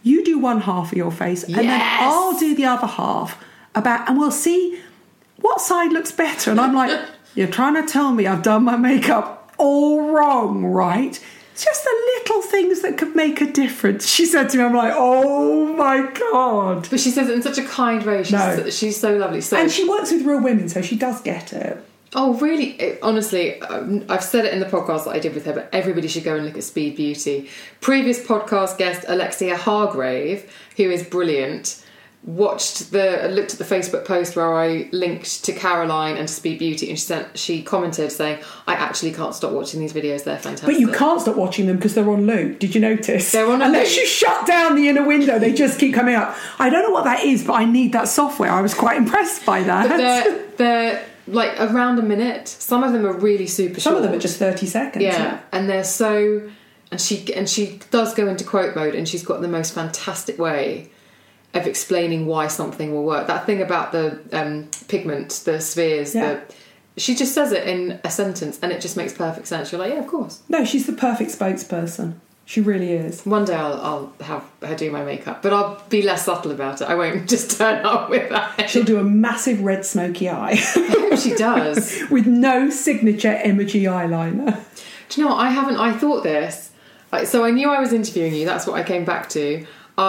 [SPEAKER 4] you do one half of your face, and then I'll do the other half, and we'll see what side looks better. And I'm like, you're trying to tell me I've done my makeup all wrong, right? It's just the little things that could make a difference. She said to me, I'm like, oh my God.
[SPEAKER 3] But she says it in such a kind way. She's so lovely.
[SPEAKER 4] And she works with real women, so she does get it.
[SPEAKER 3] Oh, really? Honestly, I've said it in the podcast that I did with her, but everybody should go and look at Speed Beauty. Previous podcast guest, Alexia Hargrave, who is brilliant, looked at the Facebook post where I linked to Caroline and to Speed Beauty, and she commented saying, I actually can't stop watching these videos, they're fantastic.
[SPEAKER 4] But you can't stop watching them because they're on loop. Did you notice?
[SPEAKER 3] They're on
[SPEAKER 4] Unless
[SPEAKER 3] loop.
[SPEAKER 4] you shut down the inner window, they just keep coming up. I don't know what that is, but I need that software. I was quite impressed by that.
[SPEAKER 3] But they're like around a minute. Some of them are really super short.
[SPEAKER 4] Some of them are just 30 seconds.
[SPEAKER 3] Yeah, and they're so... And she does go into quote mode, and she's got the most fantastic way of explaining why something will work. That thing about the pigment, the spheres, she just says it in a sentence, and it just makes perfect sense. You're like, yeah, of course.
[SPEAKER 4] No, she's the perfect spokesperson. She really is.
[SPEAKER 3] One day I'll have her do my makeup, but I'll be less subtle about it. I won't just turn up with that.
[SPEAKER 4] She'll do a massive red smoky eye.
[SPEAKER 3] She does.
[SPEAKER 4] With no signature Emoji eyeliner.
[SPEAKER 3] Do you know what? I thought this. So I knew I was interviewing you. That's what I came back to.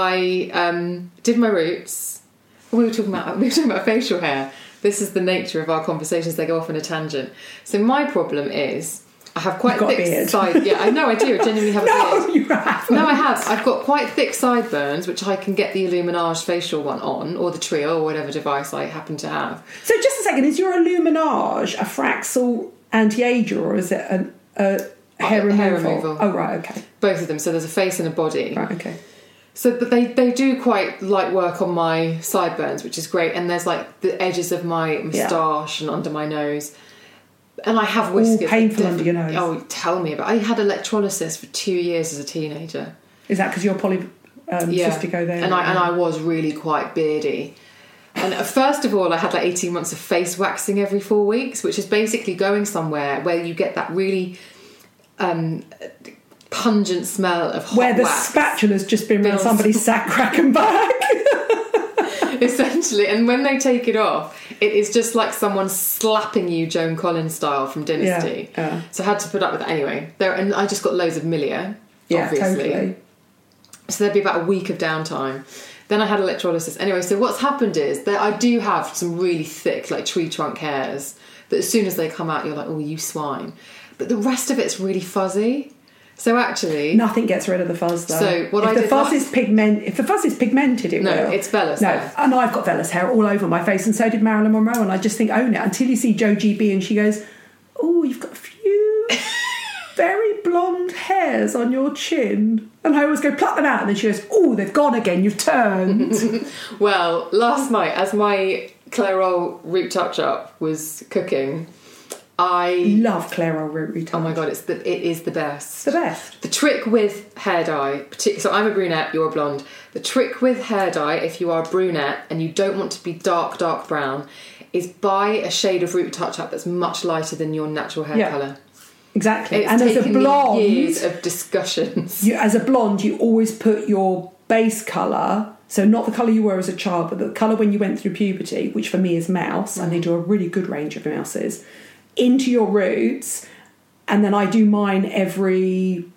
[SPEAKER 3] I did my roots. We were talking about facial hair. This is the nature of our conversations. They go off on a tangent. So my problem is I have quite thick side. Yeah, I know I do. I genuinely have a beard.
[SPEAKER 4] No, you haven't.
[SPEAKER 3] No, I have. I've got quite thick sideburns, which I can get the Illuminage facial one on, or the Trio, or whatever device I happen to have.
[SPEAKER 4] So just a second, is your Illuminage a Fraxel anti-ager, or is it a hair removal? Oh, right, okay.
[SPEAKER 3] Both of them. So there's a face and a body.
[SPEAKER 4] Right, okay.
[SPEAKER 3] So, but they do quite light work on my sideburns, which is great. And there's like the edges of my moustache and under my nose. And I have whiskers.
[SPEAKER 4] All painful under your nose.
[SPEAKER 3] Oh, tell me about it. I had electrolysis for 2 years as a teenager.
[SPEAKER 4] Is that because you're cystic ovarian?
[SPEAKER 3] And I was really quite beardy. And first of all, I had like 18 months of face waxing every 4 weeks, which is basically going somewhere where you get that really pungent smell of hot
[SPEAKER 4] where the
[SPEAKER 3] wax.
[SPEAKER 4] spatula's just been around somebody's sack crack and back.
[SPEAKER 3] Essentially. And when they take it off, it is just like someone slapping you Joan Collins style from Dynasty.
[SPEAKER 4] Yeah.
[SPEAKER 3] So I had to put up with that anyway. And I just got loads of milia, obviously.
[SPEAKER 4] Totally.
[SPEAKER 3] So there'd be about a week of downtime. Then I had electrolysis. Anyway, so what's happened is that I do have some really thick, like tree trunk hairs that as soon as they come out, you're like, oh, you swine. But the rest of it's really fuzzy. So actually...
[SPEAKER 4] Nothing gets rid of the fuzz, though.
[SPEAKER 3] So what
[SPEAKER 4] if the fuzz is pigmented, it will.
[SPEAKER 3] No, it's vellus hair.
[SPEAKER 4] And I've got vellus hair all over my face, and so did Marilyn Monroe, and I just think, own it. Until you see Joe GB and she goes, oh, you've got a few very blonde hairs on your chin. And I always go, pluck them out. And then she goes, oh, they've gone again, you've turned.
[SPEAKER 3] Well, last night, as my Clairol root touch-up was cooking... I
[SPEAKER 4] love Clairol root retouch.
[SPEAKER 3] Oh my god, it is the best.
[SPEAKER 4] It's the best.
[SPEAKER 3] The trick with hair dye, so I'm a brunette, you're a blonde. The trick with hair dye, if you are a brunette and you don't want to be dark brown, is buy a shade of root touch-up that's much lighter than your natural hair colour.
[SPEAKER 4] Exactly.
[SPEAKER 3] It's
[SPEAKER 4] and as a blonde,
[SPEAKER 3] years of discussions.
[SPEAKER 4] As a blonde, you always put your base colour. So not the colour you were as a child, but the colour when you went through puberty, which for me is mouse, and they do a really good range of mouses, into your roots. And then I do mine every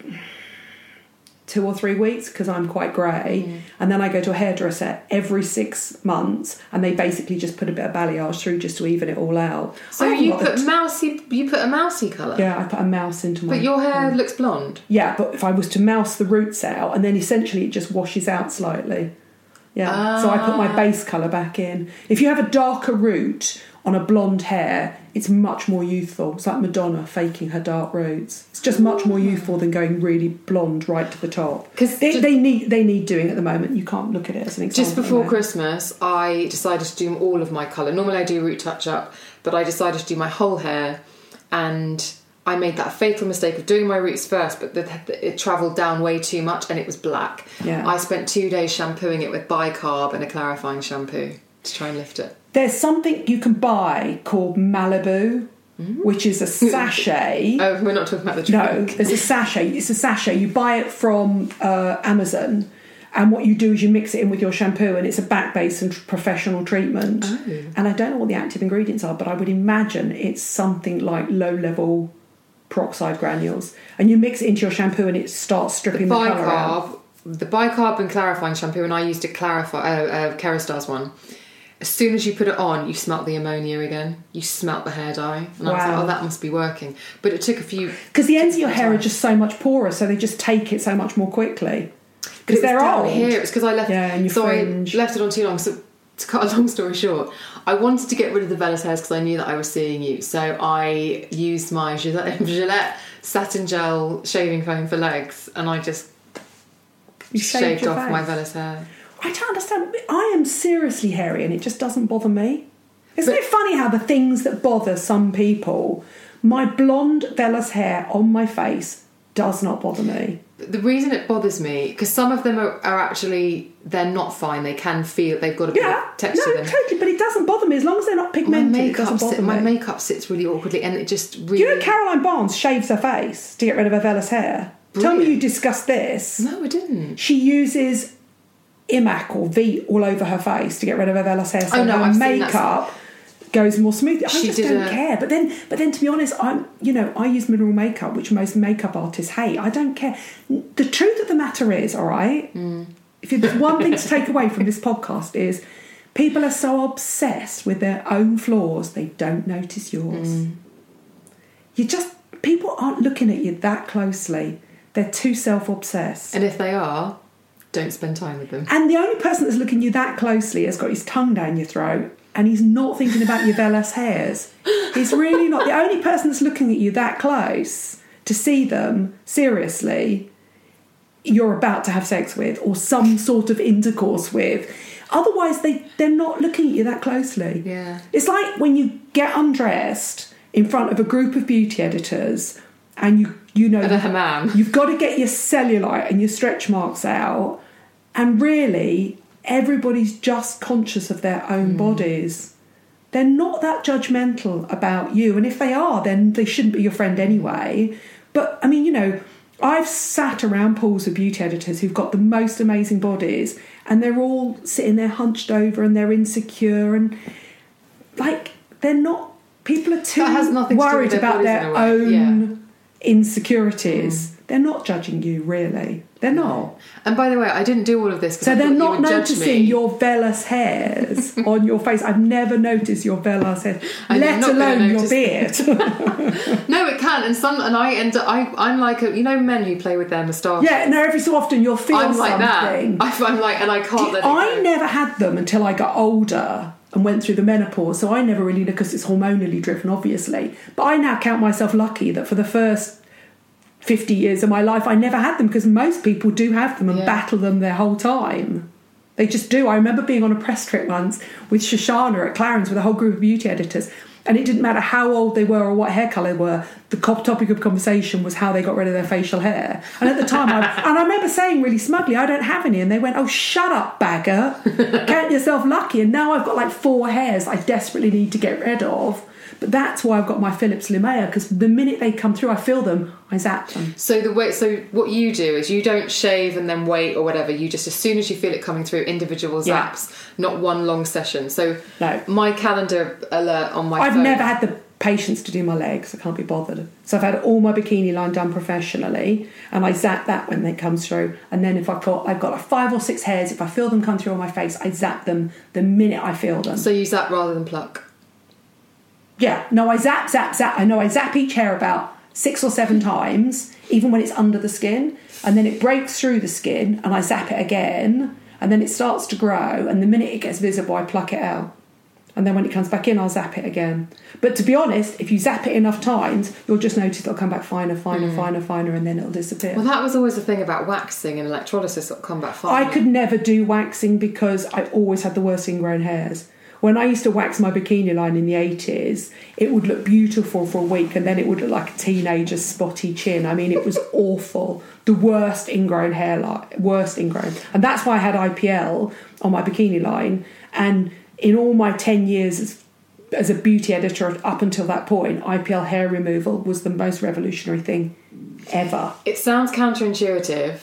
[SPEAKER 4] 2 or 3 weeks because I'm quite grey. And then I go to a hairdresser every 6 months, and they basically just put a bit of balayage through just to even it all out.
[SPEAKER 3] So you put a mousy colour?
[SPEAKER 4] Yeah, I put a mouse into my...
[SPEAKER 3] But your hair looks blonde?
[SPEAKER 4] Yeah, but if I was to mouse the roots out, and then essentially it just washes out slightly. Yeah, so I put my base colour back in. If you have a darker root on a blonde hair, it's much more youthful. It's like Madonna faking her dark roots. It's just much more youthful than going really blonde right to the top. Because they need doing at the moment. You can't look at it as an example.
[SPEAKER 3] Just before Christmas, I decided to do all of my colour. Normally I do root touch-up, but I decided to do my whole hair, and I made that fatal mistake of doing my roots first, but it travelled down way too much and it was black.
[SPEAKER 4] Yeah.
[SPEAKER 3] I spent 2 days shampooing it with bicarb and a clarifying shampoo to try and lift it.
[SPEAKER 4] There's something you can buy called Malibu, which is a sachet.
[SPEAKER 3] Oh, we're not talking about the trick.
[SPEAKER 4] No, there's a sachet. It's a sachet. You buy it from Amazon, And what you do is you mix it in with your shampoo, and it's a back-based and professional treatment.
[SPEAKER 3] Oh.
[SPEAKER 4] And I don't know what the active ingredients are, but I would imagine it's something like low-level peroxide granules. And you mix it into your shampoo, and it starts stripping the colour out.
[SPEAKER 3] The bicarb and clarifying shampoo, and I used a Kerastase one. As soon as you put it on, you smelt the ammonia again. You smelt the hair dye. And I was like, oh, that must be working. But it took a few...
[SPEAKER 4] Because the ends of your hair are just so much poorer, so they just take it so much more quickly. Because they're old.
[SPEAKER 3] Here, it's because I left...
[SPEAKER 4] Yeah, and
[SPEAKER 3] I left it on too long. So to cut a long story short, I wanted to get rid of the vellus hairs because I knew that I was seeing you. So I used my Gillette satin gel shaving foam for legs, and I just shaved off my vellus hair.
[SPEAKER 4] I don't understand. I am seriously hairy and it just doesn't bother me. Isn't it funny how the things that bother some people, my blonde vellus hair on my face does not bother me.
[SPEAKER 3] The reason it bothers me, because some of them are actually, they're not fine. They can feel, they've got a bit of texture to them.
[SPEAKER 4] Totally, but it doesn't bother me. As long as they're not pigmented, it doesn't bother me.
[SPEAKER 3] My makeup sits really awkwardly and it just really...
[SPEAKER 4] Do you know Caroline Barnes shaves her face to get rid of her vellus hair? Brilliant. Tell me you discussed this.
[SPEAKER 3] No, I didn't.
[SPEAKER 4] She uses Imac or Veet all over her face to get rid of her vellus hair, so her makeup goes more smoothly. I just don't care. But then, to be honest, I use mineral makeup, which most makeup artists hate. I don't care. The truth of the matter is, all right, if there's one thing to take away from this podcast is people are so obsessed with their own flaws they don't notice yours. People aren't looking at you that closely. They're too self-obsessed.
[SPEAKER 3] And if they are, don't spend time with them.
[SPEAKER 4] And the only person that's looking at you that closely has got his tongue down your throat and he's not thinking about your vellus hairs. He's really not. The only person that's looking at you that close to see them, seriously, you're about to have sex with or some sort of intercourse with. Otherwise, they're not looking at you that closely.
[SPEAKER 3] Yeah.
[SPEAKER 4] It's like when you get undressed in front of a group of beauty editors and you know
[SPEAKER 3] at a hammam.
[SPEAKER 4] You've got to get your cellulite and your stretch marks out, and really everybody's just conscious of their own bodies. They're not that judgmental about you, and if they are, then they shouldn't be your friend anyway. But I mean, I've sat around pools of beauty editors who've got the most amazing bodies and they're all sitting there hunched over and they're insecure and they're not, people are too worried about their own insecurities. They're not judging you, really. They're not.
[SPEAKER 3] And by the way, I didn't do all of this because
[SPEAKER 4] they're not noticing your vellus hairs on your face. I've never noticed your vellus hairs, let alone your beard.
[SPEAKER 3] No, it can. I'm like men who play with their moustache.
[SPEAKER 4] Yeah, no, every so often you'll feel
[SPEAKER 3] I'm like
[SPEAKER 4] something.
[SPEAKER 3] That. I'm like, and I can't let it go.
[SPEAKER 4] I never had them until I got older and went through the menopause, so I never really know, because it's hormonally driven, obviously. But I now count myself lucky that for the first 50 years of my life I never had them, because most people do have them and battle them their whole time. They just do. I remember being on a press trip once with Shoshana at Clarence with a whole group of beauty editors, and it didn't matter how old they were or what hair colour they were, the topic of conversation was how they got rid of their facial hair. And at the time I remember saying really smugly, I don't have any, and they went, oh, shut up, bagger, count yourself lucky. And now I've got 4 hairs I desperately need to get rid of. But that's why I've got my Philips Lumea, because the minute they come through, I feel them, I zap them.
[SPEAKER 3] So what you do is you don't shave and then wait or whatever. You just, as soon as you feel it coming through, individual zaps, not one long session. So my calendar alert on my phone.
[SPEAKER 4] I've never had the patience to do my legs. I can't be bothered. So I've had all my bikini line done professionally, and I zap that when it comes through. And then if I've got 5 or 6 hairs, if I feel them come through on my face, I zap them the minute I feel them.
[SPEAKER 3] So you zap rather than pluck?
[SPEAKER 4] Yeah, no, I zap. I know I zap each hair about 6 or 7 times, even when it's under the skin, and then it breaks through the skin, and I zap it again, and then it starts to grow, and the minute it gets visible, I pluck it out. And then when it comes back in, I'll zap it again. But to be honest, if you zap it enough times, you'll just notice it'll come back finer, and then it'll disappear.
[SPEAKER 3] Well, that was always the thing about waxing and electrolysis, it'll come back finer.
[SPEAKER 4] I could never do waxing because I always had the worst ingrown hairs. When I used to wax my bikini line in the 80s, it would look beautiful for a week and then it would look like a teenager's spotty chin. I mean, it was awful. The worst ingrown hairline, worst ingrown. And that's why I had IPL on my bikini line. And in all my 10 years as a beauty editor up until that point, IPL hair removal was the most revolutionary thing ever.
[SPEAKER 3] It sounds counterintuitive,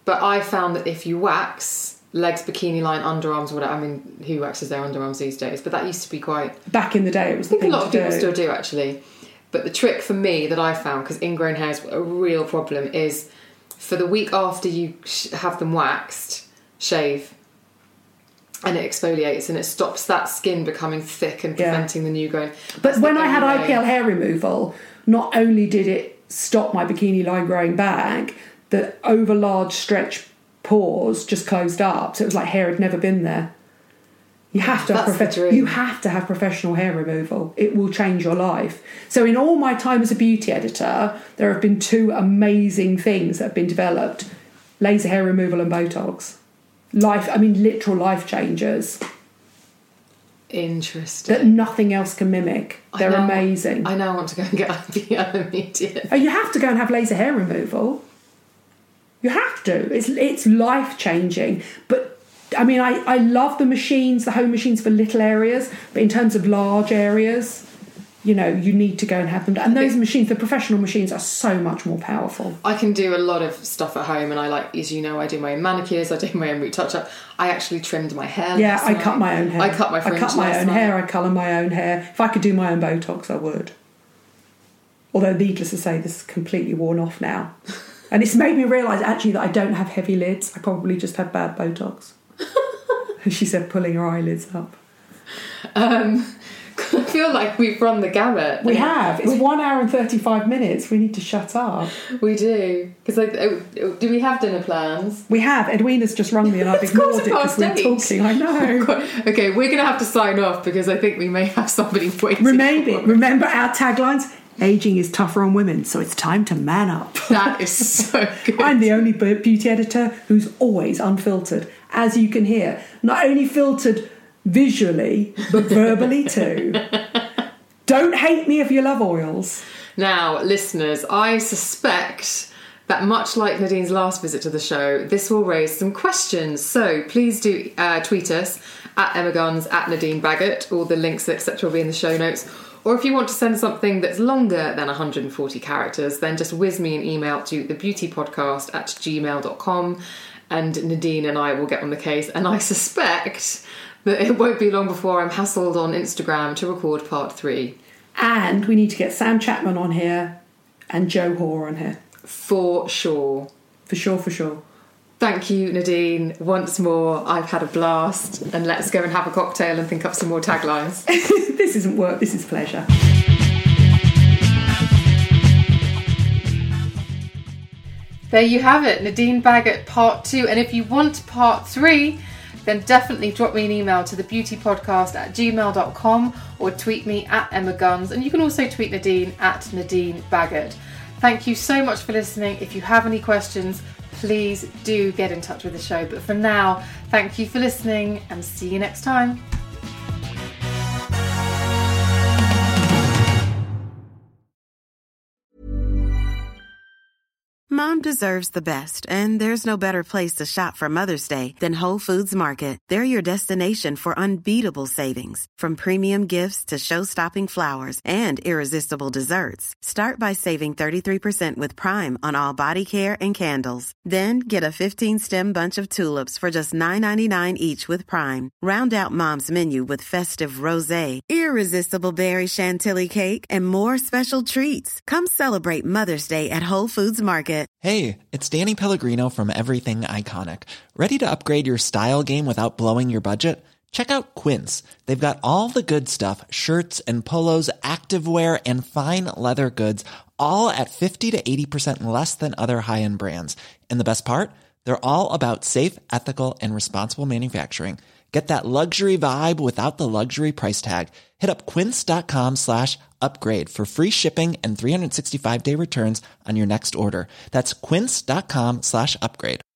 [SPEAKER 3] But I found that if you wax legs, bikini line, underarms, whatever, I mean, who waxes their underarms these days? But that used to be quite...
[SPEAKER 4] Back in the day, it was the thing to do.
[SPEAKER 3] I think a lot of people still do, actually. But the trick for me that I found, because ingrown hair is a real problem, is for the week after you have them waxed, shave. And it exfoliates and it stops that skin becoming thick and preventing the new growth.
[SPEAKER 4] But when I had IPL hair removal, not only did it stop my bikini line growing back, the over large stretch pores just closed up. So it was like hair had never been there. You have to have professional hair removal. It will change your life. So in all my time as a beauty editor, there have been 2 amazing things that have been developed: laser hair removal and Botox. Literal life changers.
[SPEAKER 3] Interesting.
[SPEAKER 4] That nothing else can mimic. They're amazing.
[SPEAKER 3] I now want to go and get IPL immediately.
[SPEAKER 4] Oh, you have to go and have laser hair removal. You have to. It's life changing. But I love the machines, the home machines for little areas. But in terms of large areas, you need to go and have them. And those machines, the professional machines, are so much more powerful.
[SPEAKER 3] I can do a lot of stuff at home, and I I do my own manicures, I do my own root touch-up. I actually trimmed my hair.
[SPEAKER 4] Yeah, I cut my own hair.
[SPEAKER 3] I cut my fringe
[SPEAKER 4] I cut my own hair, I colour my own hair. If I could do my own Botox, I would. Although, needless to say, this is completely worn off now. And it's made me realise, actually, that I don't have heavy lids. I probably just have bad Botox. She said, pulling her eyelids up.
[SPEAKER 3] I feel like we've run the gamut.
[SPEAKER 4] We have. It's 1 hour and 35 minutes. We need to shut up.
[SPEAKER 3] We do. Because do we have dinner plans?
[SPEAKER 4] We have. Edwina's just rung me and I've ignored it because we're talking. I know.
[SPEAKER 3] Okay, we're going to have to sign off because I think we may have somebody waiting.
[SPEAKER 4] Remember our taglines? Ageing is tougher on women, so it's time to man up.
[SPEAKER 3] That is so good.
[SPEAKER 4] I'm the only beauty editor who's always unfiltered, as you can hear. Not only filtered visually, but verbally too. Don't hate me if you love oils.
[SPEAKER 3] Now, listeners, I suspect that much like Nadine's last visit to the show, this will raise some questions. So please do tweet us at Emma Guns, at Nadine Baggott. All the links, etc. will be in the show notes. Or if you want to send something that's longer than 140 characters, then just whiz me an email to thebeautypodcast@gmail.com and Nadine and I will get on the case. And I suspect that it won't be long before I'm hassled on Instagram to record part 3.
[SPEAKER 4] And we need to get Sam Chapman on here and Joe Hoare on here.
[SPEAKER 3] For sure.
[SPEAKER 4] For sure.
[SPEAKER 3] Thank you, Nadine, once more. I've had a blast. And let's go and have a cocktail and think up some more taglines.
[SPEAKER 4] This isn't work, this is pleasure.
[SPEAKER 3] There you have it, Nadine Baggott part 2. And if you want part 3, then definitely drop me an email to thebeautypodcast@gmail.com or tweet me at Emma Guns. And you can also tweet Nadine at Nadine Baggott. Thank you so much for listening. If you have any questions, please do get in touch with the show. But for now, thank you for listening and see you next time.
[SPEAKER 7] Mom deserves the best, and there's no better place to shop for Mother's Day than Whole Foods Market. They're your destination for unbeatable savings, from premium gifts to show-stopping flowers and irresistible desserts. Start by saving 33% with Prime on all body care and candles. Then get a 15-stem bunch of tulips for just $9.99 each with Prime. Round out Mom's menu with festive rosé, irresistible berry chantilly cake, and more special treats. Come celebrate Mother's Day at Whole Foods Market.
[SPEAKER 1] Hey, it's Danny Pellegrino from Everything Iconic. Ready to upgrade your style game without blowing your budget? Check out Quince. They've got all the good stuff, shirts and polos, activewear, and fine leather goods, all at 50 to 80% less than other high-end brands. And the best part? They're all about safe, ethical, and responsible manufacturing. Get that luxury vibe without the luxury price tag. Hit up quince.com/upgrade for free shipping and 365-day returns on your next order. That's quince.com/upgrade.